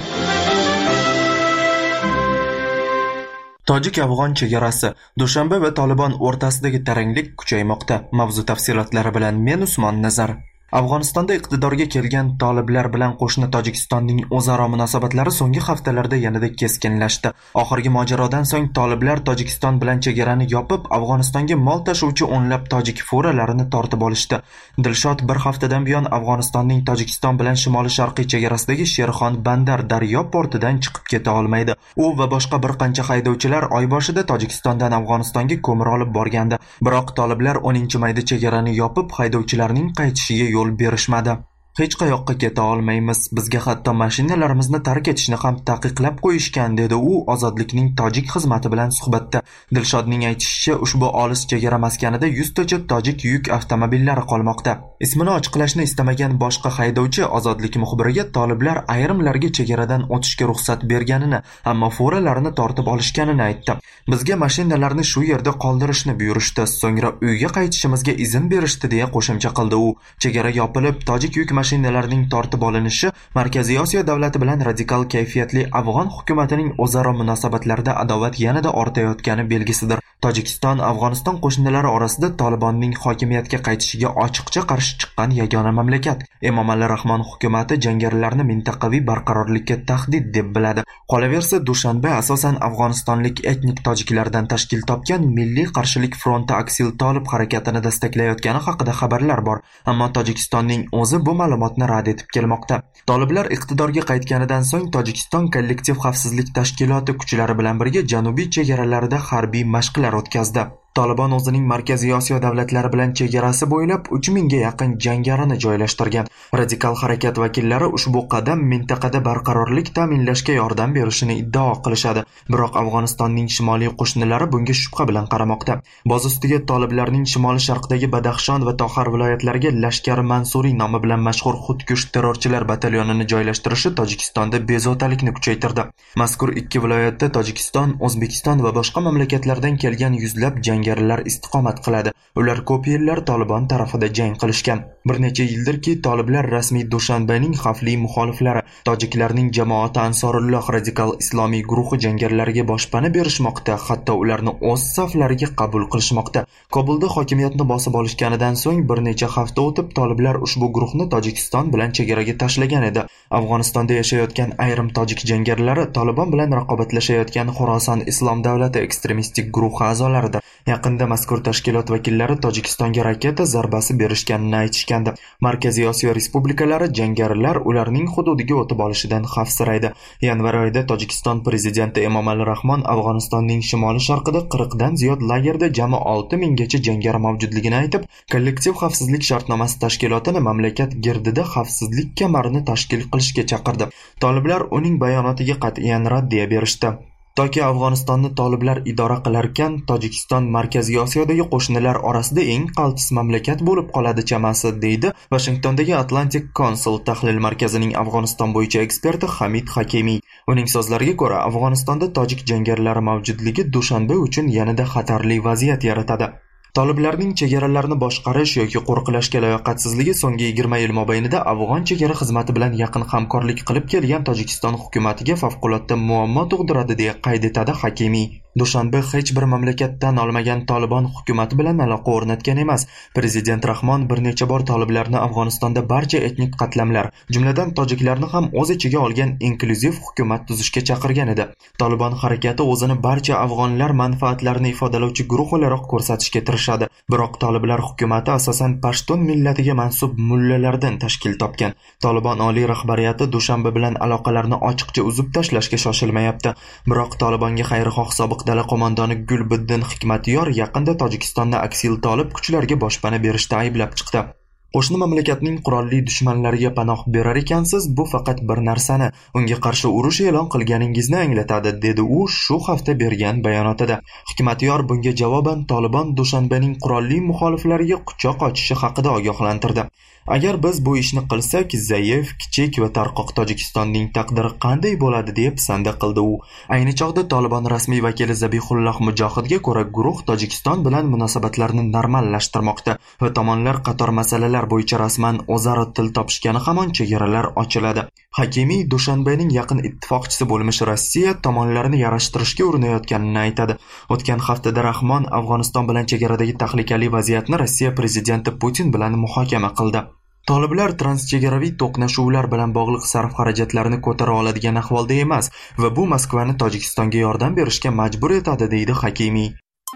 Tojik-afg'on chegarasi, Dushanbe va Tolibon o'rtasidagi taranglik kuchaymoqda. Mavzu tafsilotlari bilan men Usmon Nazar. Afg'onistonda iqtidorga kelgan toliblar bilan qo'shni Tojikistonning o'zaro munosabatlari so'nggi haftalarda yanada keskinlashdi. Oxirgi mojarodan so'ng toliblar Tojikiston bilan chegarani yopib, Afg'onistonga mol tashuvchi o'nlab tojik furalarini tortib olishdi. Dilshod bir haftadan buyon Afg'onistonning Tojikiston bilan shimoli-sharqiy chegarasidagi Sherxon Bandar daryo portidan chiqib keta olmaydi. U va boshqa bir qancha haydovchilar oy boshida Tojikistondan Afg'onistonga ko'mir olib borgandi. Biroq toliblar o'ninchi mayda chegarani yopib, haydovchilarning qaytishiga yo'l berishmadi. Hech qayoqqa keta olmaymiz. Bizga hatto mashinalarimizni tark etishni ham taqiqlab qo'yishgan, dedi u Ozodlikning tojik xizmati bilan suhbatda. Dilshodning aytishicha, ushbu olis chegara maskanida yuztacha tojik yuk avtomobillari qolmoqda. Ismini ochiqlashni istamagan boshqa haydovchi Ozodlik muxbiriga toliblar ayrimlarga chegaradan o'tishga ruxsat berganini, ammo furalarni tortib olishganini aytdi. Bizga mashinalarni shu yerda qoldirishni buyurishdi, so'ngra uyga qaytishimizga izn berishdi, deya qo'shimcha qildi u. Chegara yopilib, tojik yuk mashinalarning tortib olinishi Markaziy Osiyo davlati bilan radikal kayfiyatli afg'on hukumatining o'zaro munosabatlarida adovat yanada ortayotgani belgisidir. Tojikiston Afg'oniston qo'shnilari orasida Tolibonning hokimiyatga qaytishiga ochiqcha qarshi chiqqan yagona mamlakat. Emomali Rahmon hukumati jangarilarni mintaqaviy barqarorlikka tahdid deb biladi. Qolaversa, Dushanbe asosan afg'onistonlik etnik tojiklardan tashkil topgan Milliy qarshilik fronti Aksil Tolib harakatini destaklayotgani haqida xabarlar bor, ammo Tojikistonning o'zi bu ma'lumotni rad etib kelmoqda. Toliblar iqtidorga qaytganidan so'ng Tojikiston kollektiv xavfsizlik tashkiloti kuchlari bilan birga janubiy chegaralarida harbiy mashqlar o'tkazdi. Tolibon o'zining Markaziy Osiyo davlatlari bilan chegarasi bo'ylab uch mingga yaqin jangarini joylashtirgan. Radikal harakat vakillari ushbu qadam mintaqada barqarorlik ta'minlashga yordam berishini iddao qilishadi. Biroq Afg'onistonning shimoliy qo'shnilari bunga shubha bilan qaramoqda. Boz ustiga toliblarning shimoli-sharqdagi Badaxshon va Toxar viloyatlariga Lashkar Mansuriy nomi bilan mashhur xudkush terrorchilar batalyonini joylashtirishi Tojikistonda bezovtalikni kuchaytirdi. Mazkur ikki viloyatda Tojikiston, O'zbekiston va boshqa mamlakatlardan kelgan yuzlab jang jangarilar istiqomat qiladi. Ular ko'p yillar Tolibon tarafida jang qilishgan. Bir necha yildirki toliblar rasmiy Dushanbening xavfli muxoliflari, tojiklarning jamoati Ansorulloh radikal islomiy guruhi jangarilariga boshpana berishmoqda, hatto ularni o'z saflariga qabul qilishmoqda. Kobulda hokimiyatni bosib olishganidan so'ng bir necha hafta o'tib toliblar ushbu guruhni Tojikiston bilan chegaraga tashlagan edi. Afg'onistonda yashayotgan ayrim tojik jangarilari Tolibon bilan raqobatlashayotgan Xorason Islom davlati ekstremistik guruhi a'zolaridir. Yaqinda mazkur tashkilot vakillari Tojikistonga raketa zarbasi berishganini aytishgandi. Markaziy Osiyo respublikalari jangarilar ularning hududiga o'tib olishidan xavfsiraydi. Yanvar oyida Tojikiston prezidenti Emomali Rahmon Afg'onistonning shimoli-sharqida qirqdan ziyod lagerda jami olti minggacha jangari mavjudligini aytib, kollektiv xavfsizlik shartnomasi tashkilotini mamlakat girdida xavfsizlik kamarini tashkil qilishga chaqirdi. Toliblar uning bayonotiga qat'iyan raddiya berishdi. Toki Afg'onistonni toliblar idora qilarkan, Tojikiston Markaziy Osiyodagi qo'shnilar orasida eng qaltis mamlakat bo'lib qoladi chamasi, deydi Washingtondagi Atlantic Council tahlil markazining Afg'oniston bo'yicha eksperti Hamid Hakimiy. Uning so'zlariga ko'ra, Afg'onistonda tojik jangarilari mavjudligi Dushanbe uchun yanada xatarli vaziyat yaratadi. Toliblarning chegaralarni boshqarish yoki qo'riqlashga layoqatsizligi so'nggi yigirma yil mobaynida Afg'on chegara xizmati bilan yaqin hamkorlik qilib kelgan Tojikiston hukumatiga favqulodda muammo tug'diradi, deya qayd etadi Hakimiy. Dushanbe hech bir mamlakatdan olmagan Tolibon hukumati bilan aloqa o'rnatgan emas. Prezident Rahmon bir necha bor toliblarni Afg'onistonda barcha etnik qatlamlar, jumladan tojiklarni ham o'z ichiga olgan inklyuziv hukumat tuzishga chaqirgan edi. Tolibon harakati o'zini barcha afg'onlar manfaatlarini ifodalovchi guruh o'laroq ko'rsatishga tirishadi. qilishadi. Biroq toliblar hukumati asosan pashtun millatiga mansub mullalardan tashkil topgan. Tolibon oliy rahbariyati Dushanba bilan aloqalarni ochiqcha uzib tashlashga shoshilmayapti. Biroq Tolibonga xayrixoh sobiq dala qo'mondoni Gulbiddin Hikmatyor yaqinda Tojikistonda aksil tolib kuchlarga boshpana berishda ayblab chiqdi. Qo'shni mamlakatning qurolli dushmanlariga panoh berar ekansiz, bu faqat bir narsani, unga qarshi urush e'lon qilganingizni anglatadi, dedi u shu hafta bergan bayonotida. Hikmatyor bunga javoban Tolibon Dushanbaning qurolli muxoliflariga quchoq ochishi haqida ogohlantirdi. Agar biz bu ishni qilsak, zaif, kichik va tarqoq Tojikistonning taqdiri qanday bo'ladi deb sanda qildi u. Ayni chog'da Tolibon rasmiy vakili Zabihulloh Mujohidga ko'ra, guruh Tojikiston bilan munosabatlarni normallashtirmoqda va tomonlar qator masalalar bo'yicha rasman o'zaro til topishgani hamon chegaralar ochiladi. Hakimiy Dushanbaning yaqin ittifoqchisi bo'lmish Rossiya tomonlarni yarashtirishga urinayotganini aytadi. O'tgan haftada Rahmon Afg'oniston bilan chegaradagi tahlikali vaziyatni Rossiya prezidenti Putin bilan muhokama qildi. Toliblar transchegaraviy to'qnashuvlar bilan bog'liq sarf-xarajatlarni ko'tara oladigan ahvolda emas va bu Moskvani Tojikistonga yordam berishga majbur etadi, deydi Hakimiy.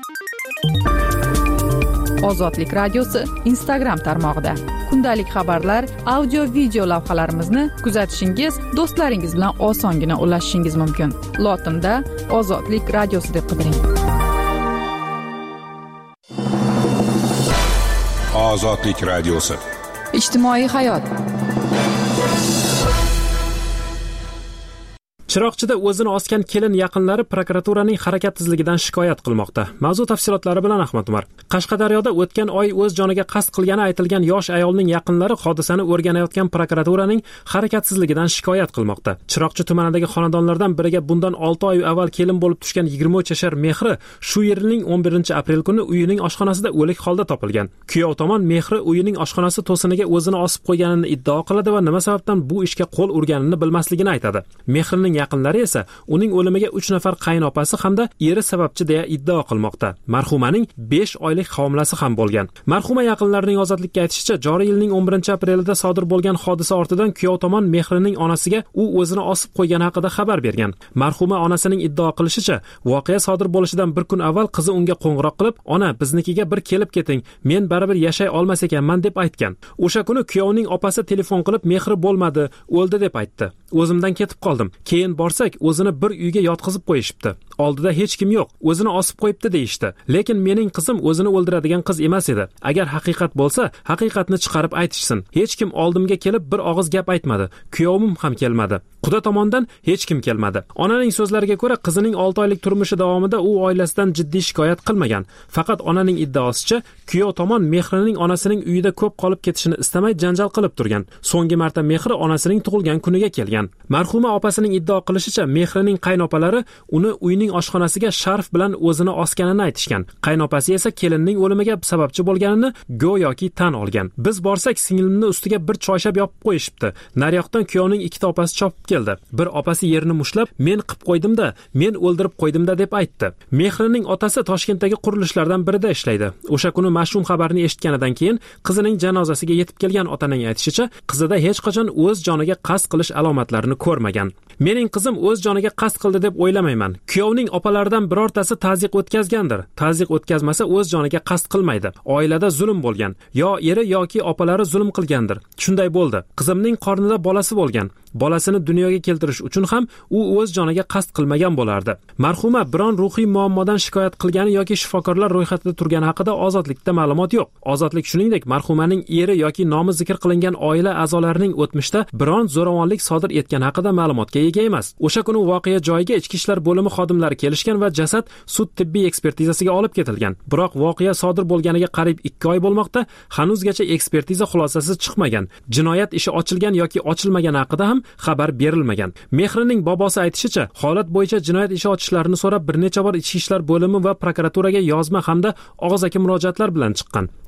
Ozodlik radiosi Instagram tarmog'ida kundalik xabarlar, audio, video lavhalarimizni kuzatishingiz, do'stlaringiz bilan osongina ulashishingiz mumkin. Lotinda Ozodlik radiosi deb qidiring. Ozodlik radiosi. Ijtimoiy hayot. Chiroqchida o'zini osgan kelin yaqinlari prokuraturaning harakatsizligidan shikoyat qilmoqda. Mavzu tafsilotlari bilan Ahmad Umar. Qashqadaryoda o'tgan oy o'z joniga qasd qilgani aytilgan yosh ayolning yaqinlari hodisani o'rganayotgan prokuraturaning harakatsizligidan shikoyat qilmoqda. Chiroqchi tumanidagi xonadonlardan biriga bundan olti oy avval kelin bo'lib tushgan yigirma uch yashar Mehri shu yilning o'n birinchi aprel kuni uyining oshxonasida o'lik holda topilgan. Kuyov tomon Mehri uyining oshxonasi to'siniga o'zini osib qo'yganini iddao qiladi va nima sababdan bu ishga qo'l urganini bilmasligini aytadi. Mehrining yaqinlari esa uning o'limiga uch nafar qaynopasi hamda eri sababchi deya iddao qilmoqda. Marhumaning besh oylik homilasi ham bo'lgan. Marhuma yaqinlarining ozodlikka aytishicha, joriy yilning o'n birinchi aprelida sodir bo'lgan hodisa ortidan kuyov tomon Mehrining onasiga u o'zini osib qo'ygani haqida xabar bergan. Marhuma onasining iddao qilishicha, voqea sodir bo'lishidan bir kun avval qizi unga qo'ng'iroq qilib, "Ona, biznikiga bir kelib keting, men baribir yashay olmas ekanman" deb aytgan. O'sha kuni kuyovning opasi telefon qilib, "Mehri bo'lmadi, o'ldi" deb aytdi. O'zimdan ketib qoldim. Keyin borsak, o'zini bir uyga yotqizib qo'yishibdi. Oldida hech kim yo'q, o'zini osib qo'yibdi deyishdi. Lekin mening qizim o'zini o'ldiradigan qiz emas edi. Agar haqiqat bo'lsa, haqiqatni chiqarib aytishsin. Hech kim oldimga kelib bir og'iz gap aytmadi. Kuyovim ham kelmadi. Quda tomondan hech kim kelmadi. Onaning so'zlariga ko'ra, qizining olti oylik turmushi davomida u oilasidan jiddiy shikoyat qilmagan. Faqat onaning iddaosicha, kuyov tomon Mehrining onasining uyida ko'p qolib ketishini istamay janjal qilib turgan. So'nggi marta Mehri onasining tug'ilgan kuniga kelgan. Marhuma opasining iddao qilishicha, Mehrining qaynopalari uni uyning oshxonasiga sharf bilan o'zini osganini aytishgan. Qaynopasi esa kelinning o'limiga sababchi bo'lganini go'yoki tan olgan. Biz borsak, singlimni ustiga bir choyshab yopib qo'yishibdi. Naryoqdan kuyovning ikkita opasi chopib keldi. Bir opasi yerini mushlab, "Men qilib qo'ydim-da, men o'ldirib qo'ydim-da" deb aytdi. Mehrining otasi Toshkentdagi qurilishlardan birida ishlaydi. O'sha kuni mash'um xabarni eshitganidan keyin qizining janozasiga yetib kelgan otaning aytishicha, qizida hech qachon o'z joniga qasd qilish alomatlarini ko'rmagan. "Mening qizim o'z joniga qasd qildi deb o'ylamayman. Kuyovning opalaridan birortasi ta'ziq o'tkazgandir. Ta'ziq o'tkazmasa o'z joniga qasd qilmaydi. Oilada zulm bo'lgan. Yo eri yoki opalari zulm qilgandir. Shunday bo'ldi. Qizimning qornida bolasi bo'lgan. Bolasini dunyoga keltirish uchun ham u o'z joniga qasd qilmagan bo'lardi." Marhuma biron ruhiy muammodan shikoyat qilgani yoki shifokorlar ro'yxatida turgani haqida Ozodlikda ma'lumot yo'q. Ozodlik shuningdek marhumaning eri yoki nomi zikr qilingan oila a'zolarining o'tmishda biron zo'ravonlik sodir etgani haqida ma'lumotga ega emas. O'sha kuni voqea joyiga ichki ishlar bo'limi xodimlari kelishgan va jasad sud tibbiy ekspertizasiga olib ketilgan. Biroq voqea sodir bo'lganiga qariyb ikki oy bo'lmoqda, hanuzgacha ekspertiza xulosasi chiqmagan. Jinoyat ishi ochilgan yoki ochilmagani haqida ham xabar berilmagan. Mehrining bobosi aytishicha, holat bo'yicha jinoyat ishi ochishlarini so'rab bir necha bor ichki ishlar bo'limi va prokuraturaga yozma hamda og'zaki murojaatlar bilan chiqqan.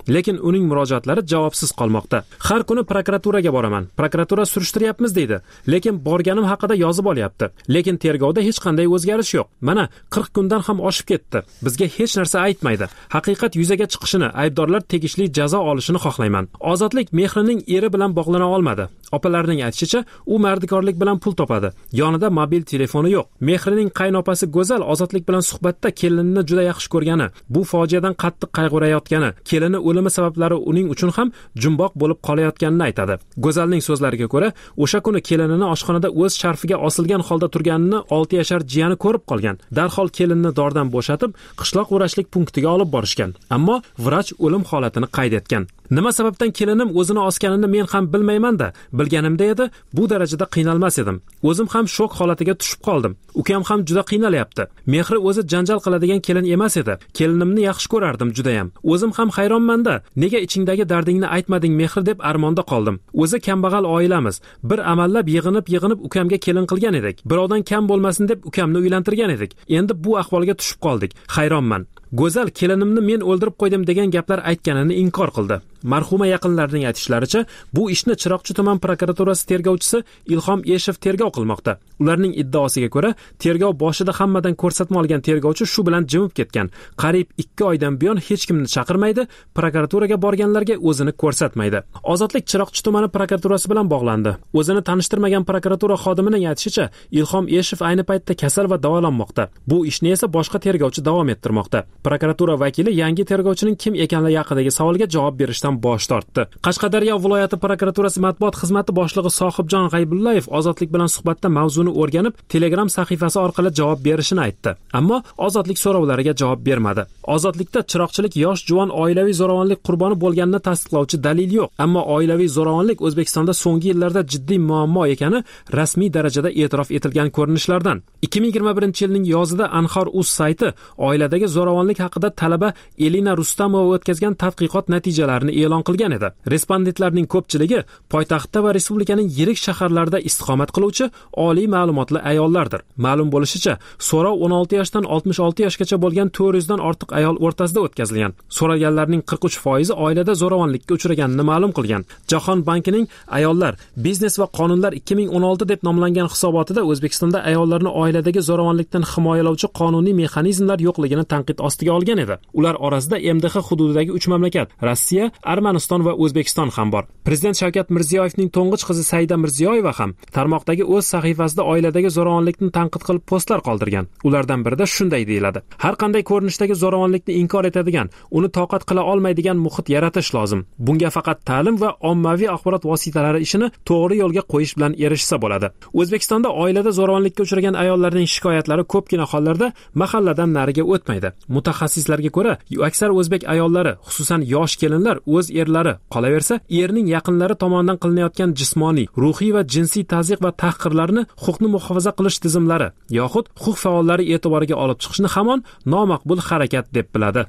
lekin uning murojaatlari javobsiz qolmoqda. Har kuni prokuraturaga boraman, prokuratura surishtiryapmiz deydi, lekin borganim haqida yozib olyapti, lekin tergovda hech qanday o'zgarish yo'q. Mana qirq kundan ham oshib ketdi, bizga hech narsa aytmaydi. Haqiqat yuzaga chiqishini, aybdorlar tegishli jazo olishini xohlayman. Ozodlik Mehrining eri bilan bog'lana olmadi. Opalarining aytishicha, u mardikorlik bilan pul topadi. Yonida mobil telefoni yo'q. Mehrining qaynopasi Go'zal Ozodlik bilan suhbatda kelinini juda yaxshi ko'rgani, bu fojiadan qattiq qayg'urayotgani, kelini o'limi sabablari uning uchun ham jumboq bo'lib qolayotganini aytadi. Go'zalning so'zlariga ko'ra, o'sha kuni kelinini oshxonada o'z sharfiga osilgan holda turganini olti yashar jiyani ko'rib qolgan. Darhol kelinni dordan bo'shatib, qishloq vrachlik punktiga olib borishgan. Ammo vrach o'lim holatini qayd etgan. Nima sababdan kelinim o'zini osganini men ham bilmayman-da, bilganimda edi, bu darajada qiynalmas edim. O'zim ham shok holatiga tushib qoldim. Ukam ham juda qiynalyapti. Mehri o'zi janjal qiladigan kelin emas edi. Kelinimni yaxshi ko'rardim juda ham. O'zim ham hayronman-da, nega ichingdagi dardingni aytmading Mehri deb armonda qoldim. O'zi kambag'al oilamiz. Bir amallab yig'inib-yig'inib ukamga kelin qilgan edik. Birovdan kam bo'lmasin deb ukamni uylantirgan edik. Endi bu ahvolga tushib qoldik. Hayronman. Go'zal kelinimni men o'ldirib qo'ydim degan gaplar aytganini inkor qildi. Marhuma yaqinlarining aytishlaricha, bu ishni Chiroqchi tuman prokuraturasi tergovchisi Ilhom Eshev tergov qilmoqda. Ularning iddaosiga ko'ra, tergov boshida hammadan ko'rsatma olgan tergovchi shu bilan jimib ketgan. Qariyb ikki oydan buyon hech kimni chaqirmaydi, prokuraturaga borganlarga o'zini ko'rsatmaydi. Ozodlik Chiroqchi tumani prokuraturasi bilan bog'landi. O'zini tanishtirmagan prokuratura xodimining aytishicha, Ilhom Eshev ayni paytda kasal va davolanmoqda. Bu ishni esa boshqa tergovchi davom ettirmoqda. Prokuratura vakili yangi tergovchining kim ekanligi haqidagi savolga javob berishdan bosh tortdi. Qashqadaryo viloyati prokuraturasi matbuot xizmati boshlig'i Sohibjon G'aybullayev Ozodlik bilan suhbatda mavzuni o'rganib, Telegram sahifasi orqali javob berishini aytdi. Ammo Ozodlik so'rovlariga javob bermadi. Ozodlikda chiroqchilik yosh juvon oilaviy zo'ravonlik qurboni bo'lganini tasdiqlovchi dalil yo'q. Ammo oilaviy zo'ravonlik O'zbekistonda so'nggi yillarda jiddiy muammo ekani rasmiy darajada e'tirof etilgan ko'rinishlardan. ikki ming yigirma birinchi yilning yozida Anhor.uz sayti oiladagi zo'ravonlik haqida talaba Elina Rustamova o'tkazgan tadqiqot natijalarini e'lon qilgan edi. Respondentlarning ko'pchiligi poytaxtda va respublikaning yirik shaharlarida istiqomat qiluvchi oliy ma'lumotli ayollardir. Ma'lum bo'lishicha, so'rov o'n olti yoshdan oltmish olti yoshgacha bo'lgan to'rt yuz dan ortiq ayol o'rtasida o'tkazilgan. So'raganlarning qirq uch foizi oilada zo'ravonlikka uchraganini ma'lum qilgan. Jahon bankining ayollar, biznes va qonunlar ikki ming o'n olti deb nomlangan hisobotida O'zbekistonda ayollarni oiladagi zo'ravonlikdan himoyalovchi qonuniy mexanizmlar yo'qligini tanqid ostiga olgan edi. Ular orasida M D H hududidagi uch mamlakat, Rossiya, Armaniston va O'zbekiston ham bor. Prezident Shavkat Mirziyoyevning to'ng'ich qizi Saida Mirziyoyeva ham tarmoqdagi o'z sahifasida oiladagi zo'ravonlikni tanqid qilib postlar qoldirgan. Ulardan birida shunday deyiladi: har qanday ko'rinishdagi zo'ravonlikni inkor etadigan, uni toqat qila olmaydigan muhit yaratish lozim. Bunga faqat ta'lim va ommaviy axborot vositalari ishini to'g'ri yo'lga qo'yish bilan erishsa bo'ladi. O'zbekistonda oilada zo'ravonlikka uchragan ayollarning shikoyatlari ko'pgina hollarda mahalladan nariga o'tmaydi. Mutaxassislarga ko'ra, aksar o'zbek ayollari, xususan yosh kelinlar o'z erlari, qolaversa, erning yaqinlari tomonidan qilinayotgan jismoniy, ruhiy va jinsiy tazyiq va tahqirlarni huquqni muhofaza qilish tizimlari yoxud huquq faollari e'tiboriga olib chiqishni hamon nomaqbul harakat deb biladi.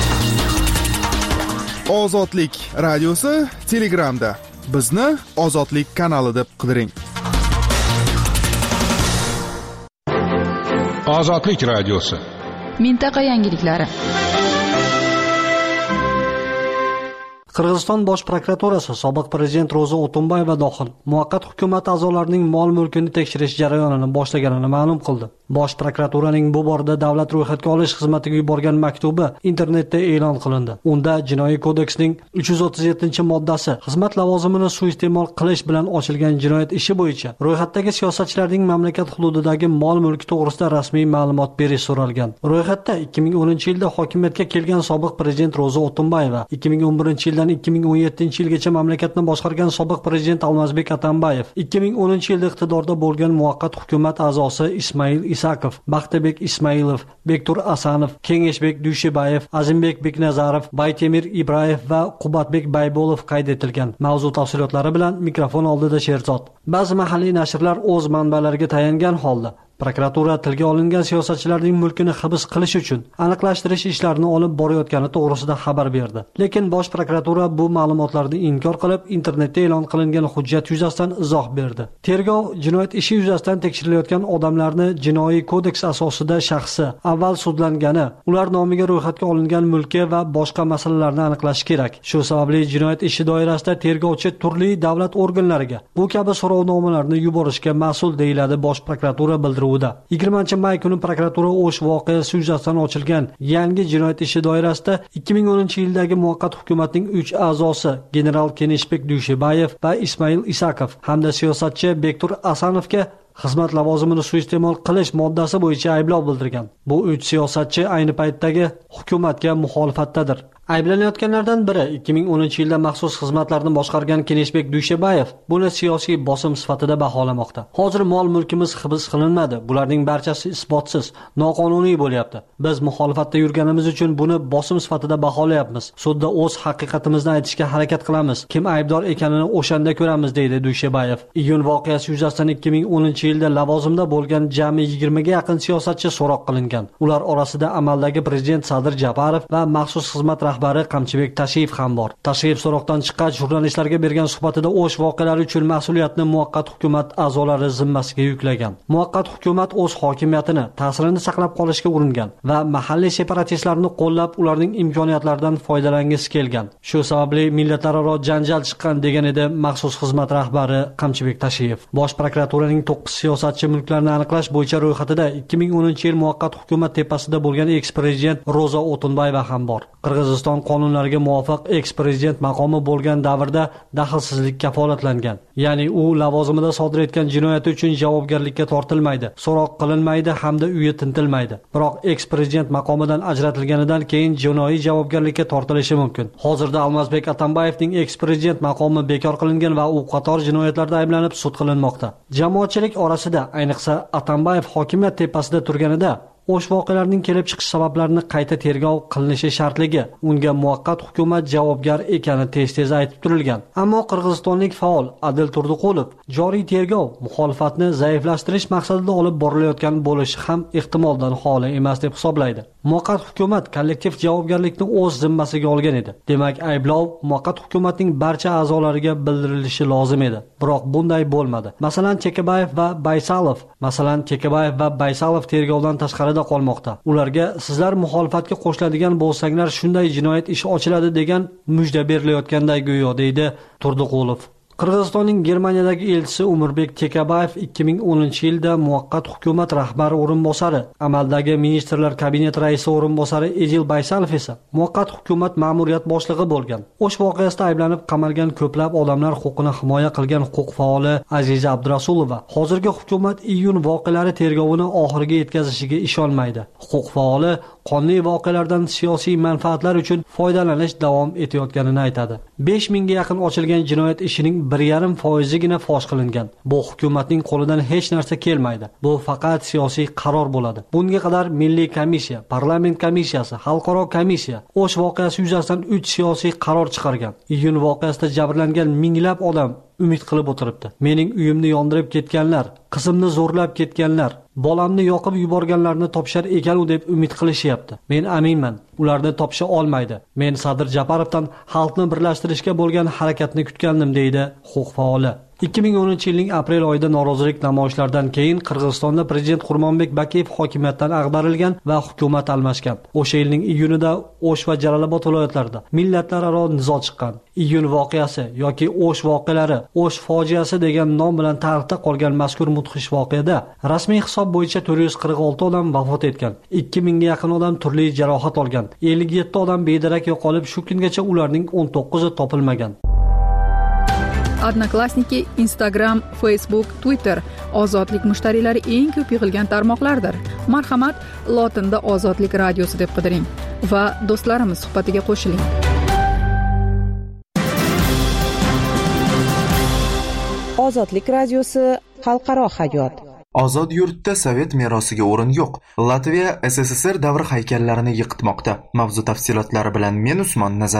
Ozodlik radiosi Telegramda. Bizni Ozodlik kanali deb qidiring. Ozodlik radiosi. Mintaqa yangiliklari. Qirg'iziston bosh prokuraturasi sobiq prezident Ro'za O'tunbayeva dohil muvaqqat hukumat a'zolarining mol-mulkini tekshirish jarayonini boshlaganini ma'lum qildi. Bosh prokuraturaning bu borada davlat ro'yxatga olish xizmatiga yuborgan maktubi internetda e'lon qilindi. Unda Jinoiy kodeksning uch yuz o'ttiz yettinchi moddasi xizmat lavozimini suiiste'mol qilish bilan ochilgan jinoyat ishi bo'yicha ro'yxatdagi siyosatchilarning mamlakat hududidagi mol-mulki to'g'risida rasmiy ma'lumot berish so'ralgan. Ro'yxatda ikki ming o'ninchi yilda hokimiyatga kelgan sobiq prezident Ro'za O'tunbayeva, ikki ming o'n birinchi yilda ikki ming o'n yettinchi yilgacha mamlakatni boshqargan sobiq prezident Almazbek Atambayev, ikki ming o'ninchi yilda iqtidorda bo'lgan muvaqqat hukumat a'zosi Ismail Isakov, Baxtabek Ismailov, Bektur Asanov, Kengeshbek Dushibayev, Azimbek Beknazarov, Baytemir Ibrayev va Qubatbek Baybolov qayd etilgan. Mavzu tafsilotlari bilan mikrofon oldida Sherzod. Ba'zi mahalliy nashrlar o'z manbalariga tayangan holda prokuratura tilga olingan siyosatchilarning mulkini hibs qilish uchun aniqlashtirish ishlarini olib borayotgani to'g'risida xabar berdi. Lekin bosh prokuratura bu ma'lumotlarni inkor qilib, internetda e'lon qilingan hujjat yuzasidan izoh berdi. Tergov jinoyat ishi yuzasidan tekshirilayotgan odamlarni jinoiy kodeks asosida shaxsi, avval sudlangani, ular nomiga ro'yxatga olingan mulki va boshqa masalalarni aniqlash kerak. Shu sababli jinoyat ishi doirasida tergovchi turli davlat organlariga bu kabi so'rovnomalarni yuborishga mas'ul deyiladi bosh prokuratura bildiruvida. yigirmanchi may kuni prokuratura O'sh voqeasi yuzasidan ochilgan yangi jinoyat ishi doirasida ikki ming o'ninchi yildagi muvaqqat hukumatning uch a'zosi general Keneshbek Dushibayev va Ismail Isakov hamda siyosatchi Bektur Asanovga xizmat lavozimini suiiste'mol qilish moddasi bo'yicha ayblov bildirgan. Bu uch siyosatchi ayni paytdagi hukumatga muxolifatdadir. Ayblanayotganlardan biri ikki ming o'ninchi yilda maxsus xizmatlarni boshqargan Keneshbek Dushibayev buni siyosiy bosim sifatida baholamoqda. Hozir mol-mulkimiz hibs qilinmadi. Bularning barchasi isbotsiz, noqonuniy bo'lyapti. Biz muxolifatda yurganimiz uchun buni bosim sifatida baholayapmiz. Sudda o'z haqiqatimizni aytishga harakat qilamiz. Kim aybdor ekanini o'shanda ko'ramiz, deydi Dushibayev. Iyun voqeasi yuzasidan ikki ming o'ninchi yilda lavozimda bo'lgan jami yigirmaga yaqin siyosatchi so'roq qilingan. Ular orasida amaldagi prezident Sadir Japarov va maxsus xizmat rahbari Qamchibek Tashiyev ham bor. Tashiyev so'roqdan chiqqach jurnalistlarga bergan suhbatida O'sh voqealari uchun mas'uliyatni muvaqqat hukumat a'zolari zimmasiga yuklagan. Muvaqqat hukumat o'z hokimiyatini, ta'sirini saqlab qolishga uringan va mahalliy separatistlarni qo'llab, ularning imkoniyatlaridan foydalangisi kelgan. Shu sababli millatlararo janjal chiqqan, degan edi maxsus xizmat rahbari Qamchibek Tashiyev. Bosh prokuraturaning to'qqiz siyosatchi mulklarni aniqlash bo'yicha ro'yxatida ikki ming o'ninchi yil muvaqqat hukumat tepasida bo'lgan eks-prezident Roza O'tunbayeva ham bor. Qirg'iziston qonunlariga muvofiq eks-prezident maqomi bo'lgan davrda daxlsizlik kafolatlangan. Ya'ni u lavozimida sodir etgan jinoyati uchun javobgarlikka tortilmaydi, so'roq qilinmaydi hamda uyi tintilmaydi. Biroq eks-prezident maqomidan ajratilganidan keyin jinoiy javobgarlikka tortilishi mumkin. Hozirda Almazbek Atambayevning eks-prezident maqomi bekor qilingan va u qator jinoyatlarda ayblanib sud qilinmoqda. Jamoatchilik orasida, ayniqsa Atambayev hokimiyat tepasida turganida O'sh voqealarining kelib chiqish sabablarini qayta tergov qilinishi shartligi, unga muvaqqat hukumat javobgar ekani tez-tez aytib turilgan. Ammo qirg'izistonlik faol Adil Turdiqulov joriy tergov muxolifatni zaiflashtirish maqsadida olib borilayotgan bo'lishi ham ehtimoldan xoli emas deb hisoblaydi. Muvaqqat hukumat kollektiv javobgarlikni o'z zimmasiga olgan edi. Demak, ayblov muvaqqat hukumatning barcha a'zolariga bildirilishi lozim edi. Biroq bunday bo'lmadi. Masalan, Chekabayev va Baysalov, masalan, Chekabayev va Baysalov tergovdan tashqari qolmoqda. Ularga sizlar muxolifatga qo'shiladigan bo'lsanglar shunday jinoyat ishi ochiladi degan mujda berilayotganday go'yo, deydi Turdiqulov. Qirg'izistonning Germaniyadagi elchisi Umurbek Chekabayev ikki ming o'ninchi yilda muvaqqat hukumat rahbari o'rinbosari, amaldagi ministrlar kabineti raisi o'rinbosari Edil Baysalov esa muvaqqat hukumat ma'muriyat boshlig'i bo'lgan. O'sh voqeasida ayblanib qamalgan ko'plab odamlar huquqini himoya qilgan huquq faoli Aziza Abdurasulova hozirgi hukumat iyun voqealari tergovini oxiriga yetkazishiga ishonmaydi. Huquq faoli qonli voqealardan siyosiy manfaatlar uchun foydalanish davom etayotganini aytadi. besh mingga yaqin ochilgan jinoyat ishining bir yarim foizigina fosh qilingan. Bu hukumatning qo'lidan hech narsa kelmaydi. Bu faqat siyosiy qaror bo'ladi. Bunga qadar Milliy komissiya, parlament komissiyasi, xalqaro komissiya O'sh voqeasi yuzasidan uch siyosiy qaror chiqargan. Iyun voqeasida jabrlangan minglab odam umid qilib o'tiribdi. Mening uyimni yondirib ketganlar, qizimni zo'rlab ketganlar, bolamni yoqib yuborganlarni topishar ekan-u deb umid qilishyapti. Men aminman, ularni topisha olmaydi. Men Sadir Japarovdan xalqni birlashtirishga bo'lgan harakatni kutgandim, deydi huquq faoli. ikki ming o'ninchi yilning aprel oyida norozilik namoyishlaridan keyin Qirg'izistonda prezident Qurmonbek Bakiyev hokimiyatdan ag'darilgan va hukumat almashgan. O'sha yilning iyunida O'sh va Jalolobod viloyatlarida millatlararo nizo chiqqan. Iyun voqeasi yoki O'sh voqealari, O'sh fojiasi degan nom bilan tarixda qolgan mazkur mudhish voqeada rasmiy hisob bo'yicha to'rt yuz qirq olti odam vafot etgan, ikki mingga yaqin odam turli jarohat olgan, ellik yetti odam bedarak yo'qolib, shu kungacha ularning o'n to'qqizi topilmagan. Odnoklassniki, Instagram, Facebook, Twitter ozodlik mushtariylari eng ko'p yig'ilgan tarmoqlardir. Marhamat, lotinda Ozodlik radiosi deb qidiring va do'stlarimiz suhbatiga qo'shiling. Ozodlik radiosi xalqaro hayot. Ozod yurtda Sovet merosiga o'rin yo'q. Latviya S S S R davri haykallarini yiqitmoqda. Mavzu tafsilotlari bilan men Usmon Nazar.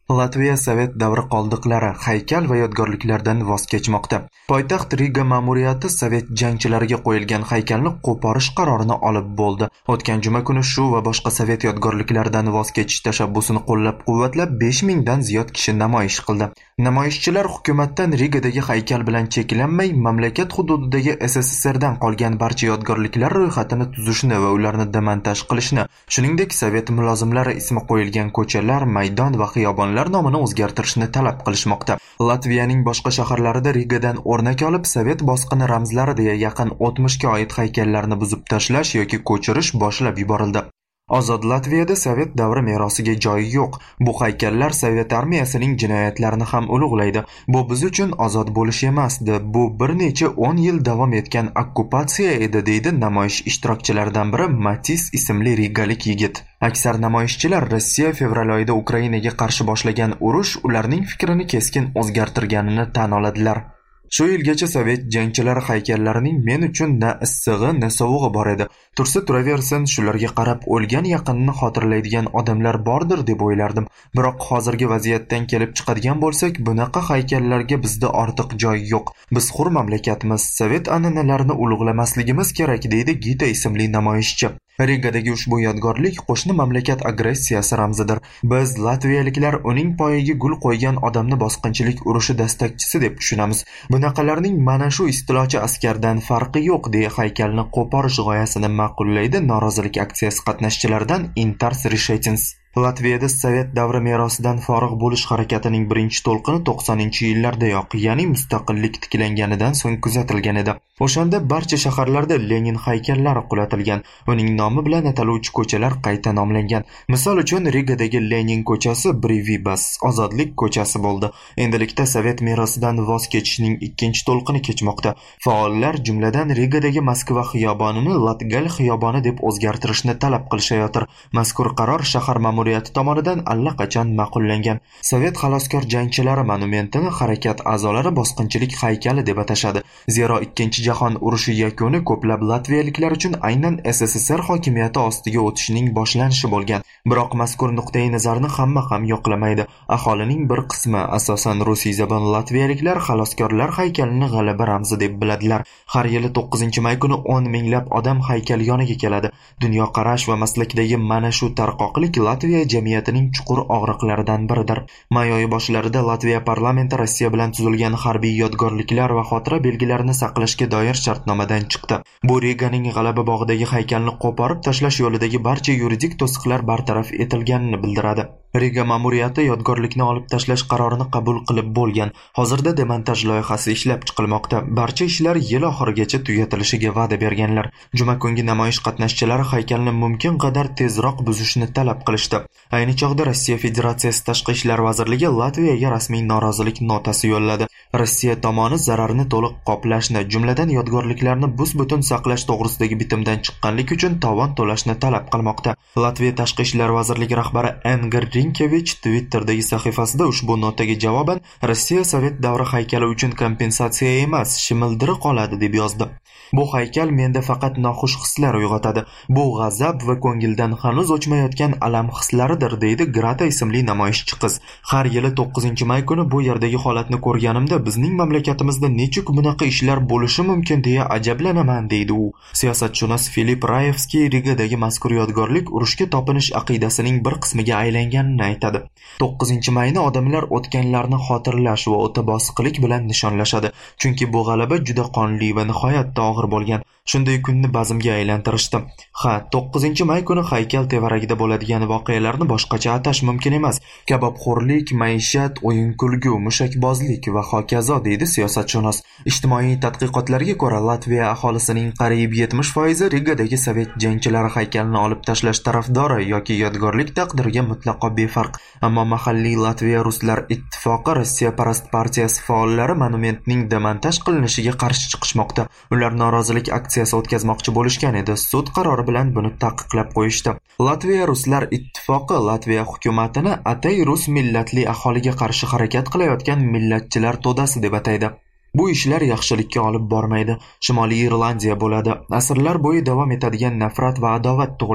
Latviya Sovet davri qoldiqlari, haykal va yodgorliklardan voz kechmoqda. Poytaxt Riga ma'muriyati Sovet jangchilariga qo'yilgan haykalni qo'porish qarorini olib bo'ldi. O'tgan juma kuni shu va boshqa Sovet yodgorliklaridan voz kechish tashabbusini qo'llab-quvvatlab besh mingdan ziyod kishi namoyish qildi. Namoyishchilar hukumatdan Rigadagi haykal bilan cheklanmay, mamlakat hududidagi S S S R dan qolgan barcha yodgorliklar ro'yxatini tuzishni va ularni demontaj qilishni, shuningdek Sovet mulozimlari ismi qo'yilgan ko'chalar, maydon va xiyobonlar nomini o'zgartirishni talab qilishmoqda. Latviyaning boshqa shaharlarida Rigadan o'rnak olib Sovet bosqini ramzlari deya yaqin o'tmishga oid haykallarni buzib tashlash yoki ko'chirish boshlab yuborildi. Ozod Latviyada Sovet davri merosiga joyi yo'q. Bu haykallar Sovet armiyasining jinoyatlarini ham ulug'laydi. Bu biz uchun ozod bo'lish emasdi. Bu bir necha o'n yil davom etgan okkupatsiya edi, deydi namoyish ishtirokchilaridan biri Matis ismli rigalik yigit. Aksar namoyishchilar Rossiya fevral oyida Ukrainaga qarshi boshlagan urush ularning fikrini keskin o'zgartirganini tan oladilar. Shu yilgacha Sovet jangchilari haykallarining men uchun na issig'i, na sovug'i bor edi. Tursa turaversin, shularga qarab o'lgan yaqinni xotirlaydigan odamlar bordir deb o'ylardim. Biroq hozirgi vaziyatdan kelib chiqadigan bo'lsak, bunaqa haykallarga bizda ortiq joy yo'q. Biz hur mamlakatmiz, Sovet an'analarini ulug'lamasligimiz kerak, deydi Gita ismli namoyishchi. Rigadagi ushbu yodgorlik qo'shni mamlakat agressiyasi ramzidir. Biz latviyaliklar uning poyiga gul qo'ygan odamni bosqinchilik urushi dastakchisi deb tushunamiz. Bunaqalarning mana shu istilochi askardan farqi yo'q, deya haykalni qo'porish g'oyasini ma'qullaydi norozilik aksiyasi qatnashchilaridan Intars Rishetins. Latviyada Sovet davri merosidan forig' bo'lish harakatining birinchi to'lqini to'qsoninchi yillardayoq, ya'ni mustaqillik tiklanganidan so'ng kuzatilgan edi. O'shanda barcha shaharlarda Lenin haykallari qulatilgan, uning nomi bilan ataluvchi ko'chalar qayta nomlangan. Misol uchun Rigadagi Lenin ko'chasi Brivibas, ozodlik ko'chasi bo'ldi. Endilikda Sovet merosidan voz kechishning ikkinchi to'lqini kechmoqda. Faollar jumladan Rigadagi Moskva xiyobonini Latgal xiyoboni deb o'zgartirishni talab qilishayotir. Mazkur qaror shahar ma'muriyati tomonidan allaqachon ma'qullangan. Sovet xaloskor jangchilari monumentini harakat a'zolari bosqinchilik haykali deb atashadi. Zero ikkinchi jahon urushi yakuni ko'plab latviyaliklar uchun aynan S S S R hokimiyati ostiga o'tishning boshlanishi bo'lgan. Biroq mazkur nuqtai nazarni hamma ham yoqlamaydi. Aholining bir qismi, asosan rusiy zabon latviyaliklar, xaloskorlar haykalini g'alaba ramzi deb biladilar. Har yili to'qqizinchi may kuni o'n minglab odam haykal yoniga keladi. Dunyo qarash va maslakdagi mana shu tarqoqlik Latviya jamiyatining chuqur og'riqlaridan biridir. May oyi boshlarida Latviya parlamenti Rossiya bilan tuzilgan harbiy yodgorliklar va xotira belgilarini saqlashga doir shartnomadan chiqdi. Bu Riganing G'alaba bog'idagi haykalni qo'porib tashlash yo'lidagi barcha yuridik to'siqlar bartaraf etilganini bildiradi. Riga ma'muriyati yodgorlikni olib tashlash qarorini qabul qilib bo'lgan. Hozirda demontaj loyihasi ishlab chiqilmoqda. Barcha ishlar yil oxirigacha tugatilishiga va'da berganlar. Juma kungi namoyish qatnashchilari haykalni mumkin qadar tezroq buzishni talab qilishdi. Ayni chog'da Rossiya Federatsiyasi Tashqi ishlar vazirligi Latviyaga rasmiy norozilik notasi yo'lladi. Rossiya tomoni zararni to'liq qoplashni, jumladan yodgorliklarni bus-butun saqlash to'g'risidagi bitimdan chiqqanlik uchun tovon to'lashni talab qilmoqda. Latviya Tashqi ishlar vazirligi rahbari Engir Rinkevich Twitter'dagi sahifasida ushbu notaga javoban Rossiya Sovet davri haykali uchun kompensatsiya emas, shimildiri qoladi deb yozdi. Bu haykal menda faqat noxush hislar uyg'otadi. Bu g'azab va ko'ngildan hanuz o'chmayotgan alam hislaridir, deydi Grata ismli namoyishchi qiz. Har yili to'qqizinchi may kuni bu yerdagi holatni ko'rganimda bizning mamlakatimizda nechuk bunaqa ishlar bo'lishi mumkin deya ajablanaman, deydi u. Siyosatshunos Filip Rayevskiy Rigadagi mazkur yodgorlik urushga topinish aqidasining bir qismiga aylanganini aytadi. to'qqizinchi mayni odamlar o'tganlarni xotirlash va o'ta bosiqlik bilan nishonlashadi. Chunki bu g'alaba juda qonli va nihoyatda og'ir bo'lgan. Shunday kunni bazmga aylantirishdi. Ha, to'qqizinchi may kuni haykal tevaragida bo'ladigan voqealarni boshqacha atash mumkin emas. Kabobxo'rlik, maishat, o'yin-kulgu, mushakbozlik va hokazo, deydi siyosatshunos. Ijtimoiy tadqiqotlarga ko'ra, Latviya aholisining qariyb yetmish foizi Rigadagi Sovet jangchilari haykalini olib tashlash tarafdori yoki yodgorlik taqdiriga mutlaqo befarq. Ammo mahalliy Latviya Ruslar ittifoqi Rossiya parast partiyasi faollari monumentning demontaj qilinishiga qarshi chiqishmoqda. Ular norozilik aksiyasi o'tkazmoqchi bo'lishgan edi. Sud qarori bilan buni taqiqlab qo'yishdi. Latviya Ruslar ittifoqi Latviya hukumatini atay rus millatli aholiga qarshi harakat qilayotgan millatchilar to'dasi deb ataydi. Bu ishlar yaxshilikka olib bormaydi. Shimoliy Irlandiya bo'ladi. Asrlar bo'yi davom etadigan nafrat va adovat tug'iladi.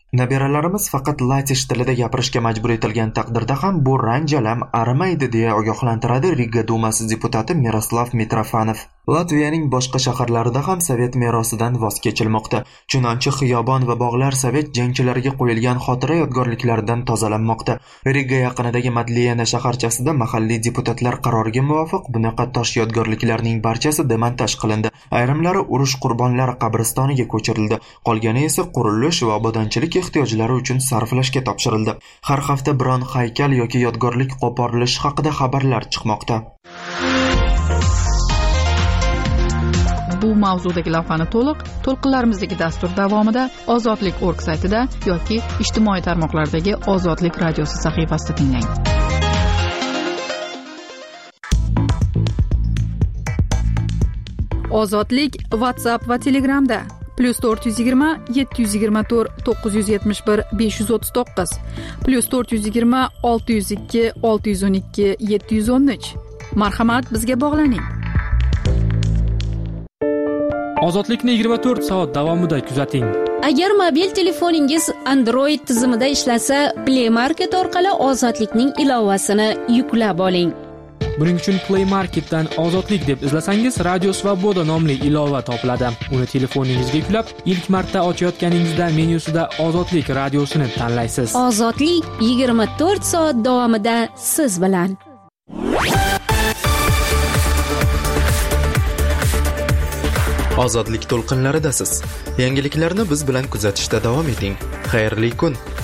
Nabiralarimiz faqat latish tilida gapirishga majbur etilgan taqdirda ham bu ranjalam arimaydi deya ogohlantiradi Riga dumasi deputati Miroslav Mitrofanov. Latviyaning boshqa shaharlarida ham sovet merosidan voz kechilmoqda. Chunonchi xiyobon va bog'lar sovet jangchilariga qo'yilgan xotira yodgorliklaridan tozalanmoqda. Riga yaqinidagi Madliyana shaharchasida mahalliy deputatlar qaroriga muvofiq bunaqa tosh yodgorliklarning barchasi demontaj qilindi. Ayrimlari urush qurbonlari qabristoniga ko'chirildi. Qolgani esa qurilish va obodonchilik ehtiyojlari uchun sarflashga topshirildi. Har hafta biron haykal yoki yodgorlik qo'porilishi haqida xabarlar chiqmoqda. Bu mavzudagi lavhani to'liq to'lqinlarimizdagi dastur davomida ozodlik точка org saytida yoki ijtimoiy tarmoqlardagi Ozodlik radiosi sahifasida tinglang. Ozodlik WhatsApp va Telegramda plus to'rt yuz yigirma yetti yuz yigirma to'rt to'qqiz yuz yetmish bir besh yuz o'ttiz to'qqiz plus to'rt yuz yigirma olti yuz ikki olti yuz o'n ikki yetti yuz o'n uch. Marhamat, bizga bog'laning. Ozodlikni yigirma to'rt soat davomida kuzating. Agar mobil telefoningiz Android tizimida ishlasa, Play Market orqali Ozodlikning ilovasini yuklab oling. Buning uchun Play Marketdan Ozodlik deb izlasangiz, Radio Svoboda nomli ilova topiladi. Uni telefoningizga yuklab, ilk marta ochayotganingizda menyusida Ozodlik radiosini tanlaysiz. Ozodlik yigirma to'rt soat davomida siz bilan. Ozodlik to'lqinlaridasiz. Yangiliklarni biz bilan kuzatishda davom eting. Xayrli kun.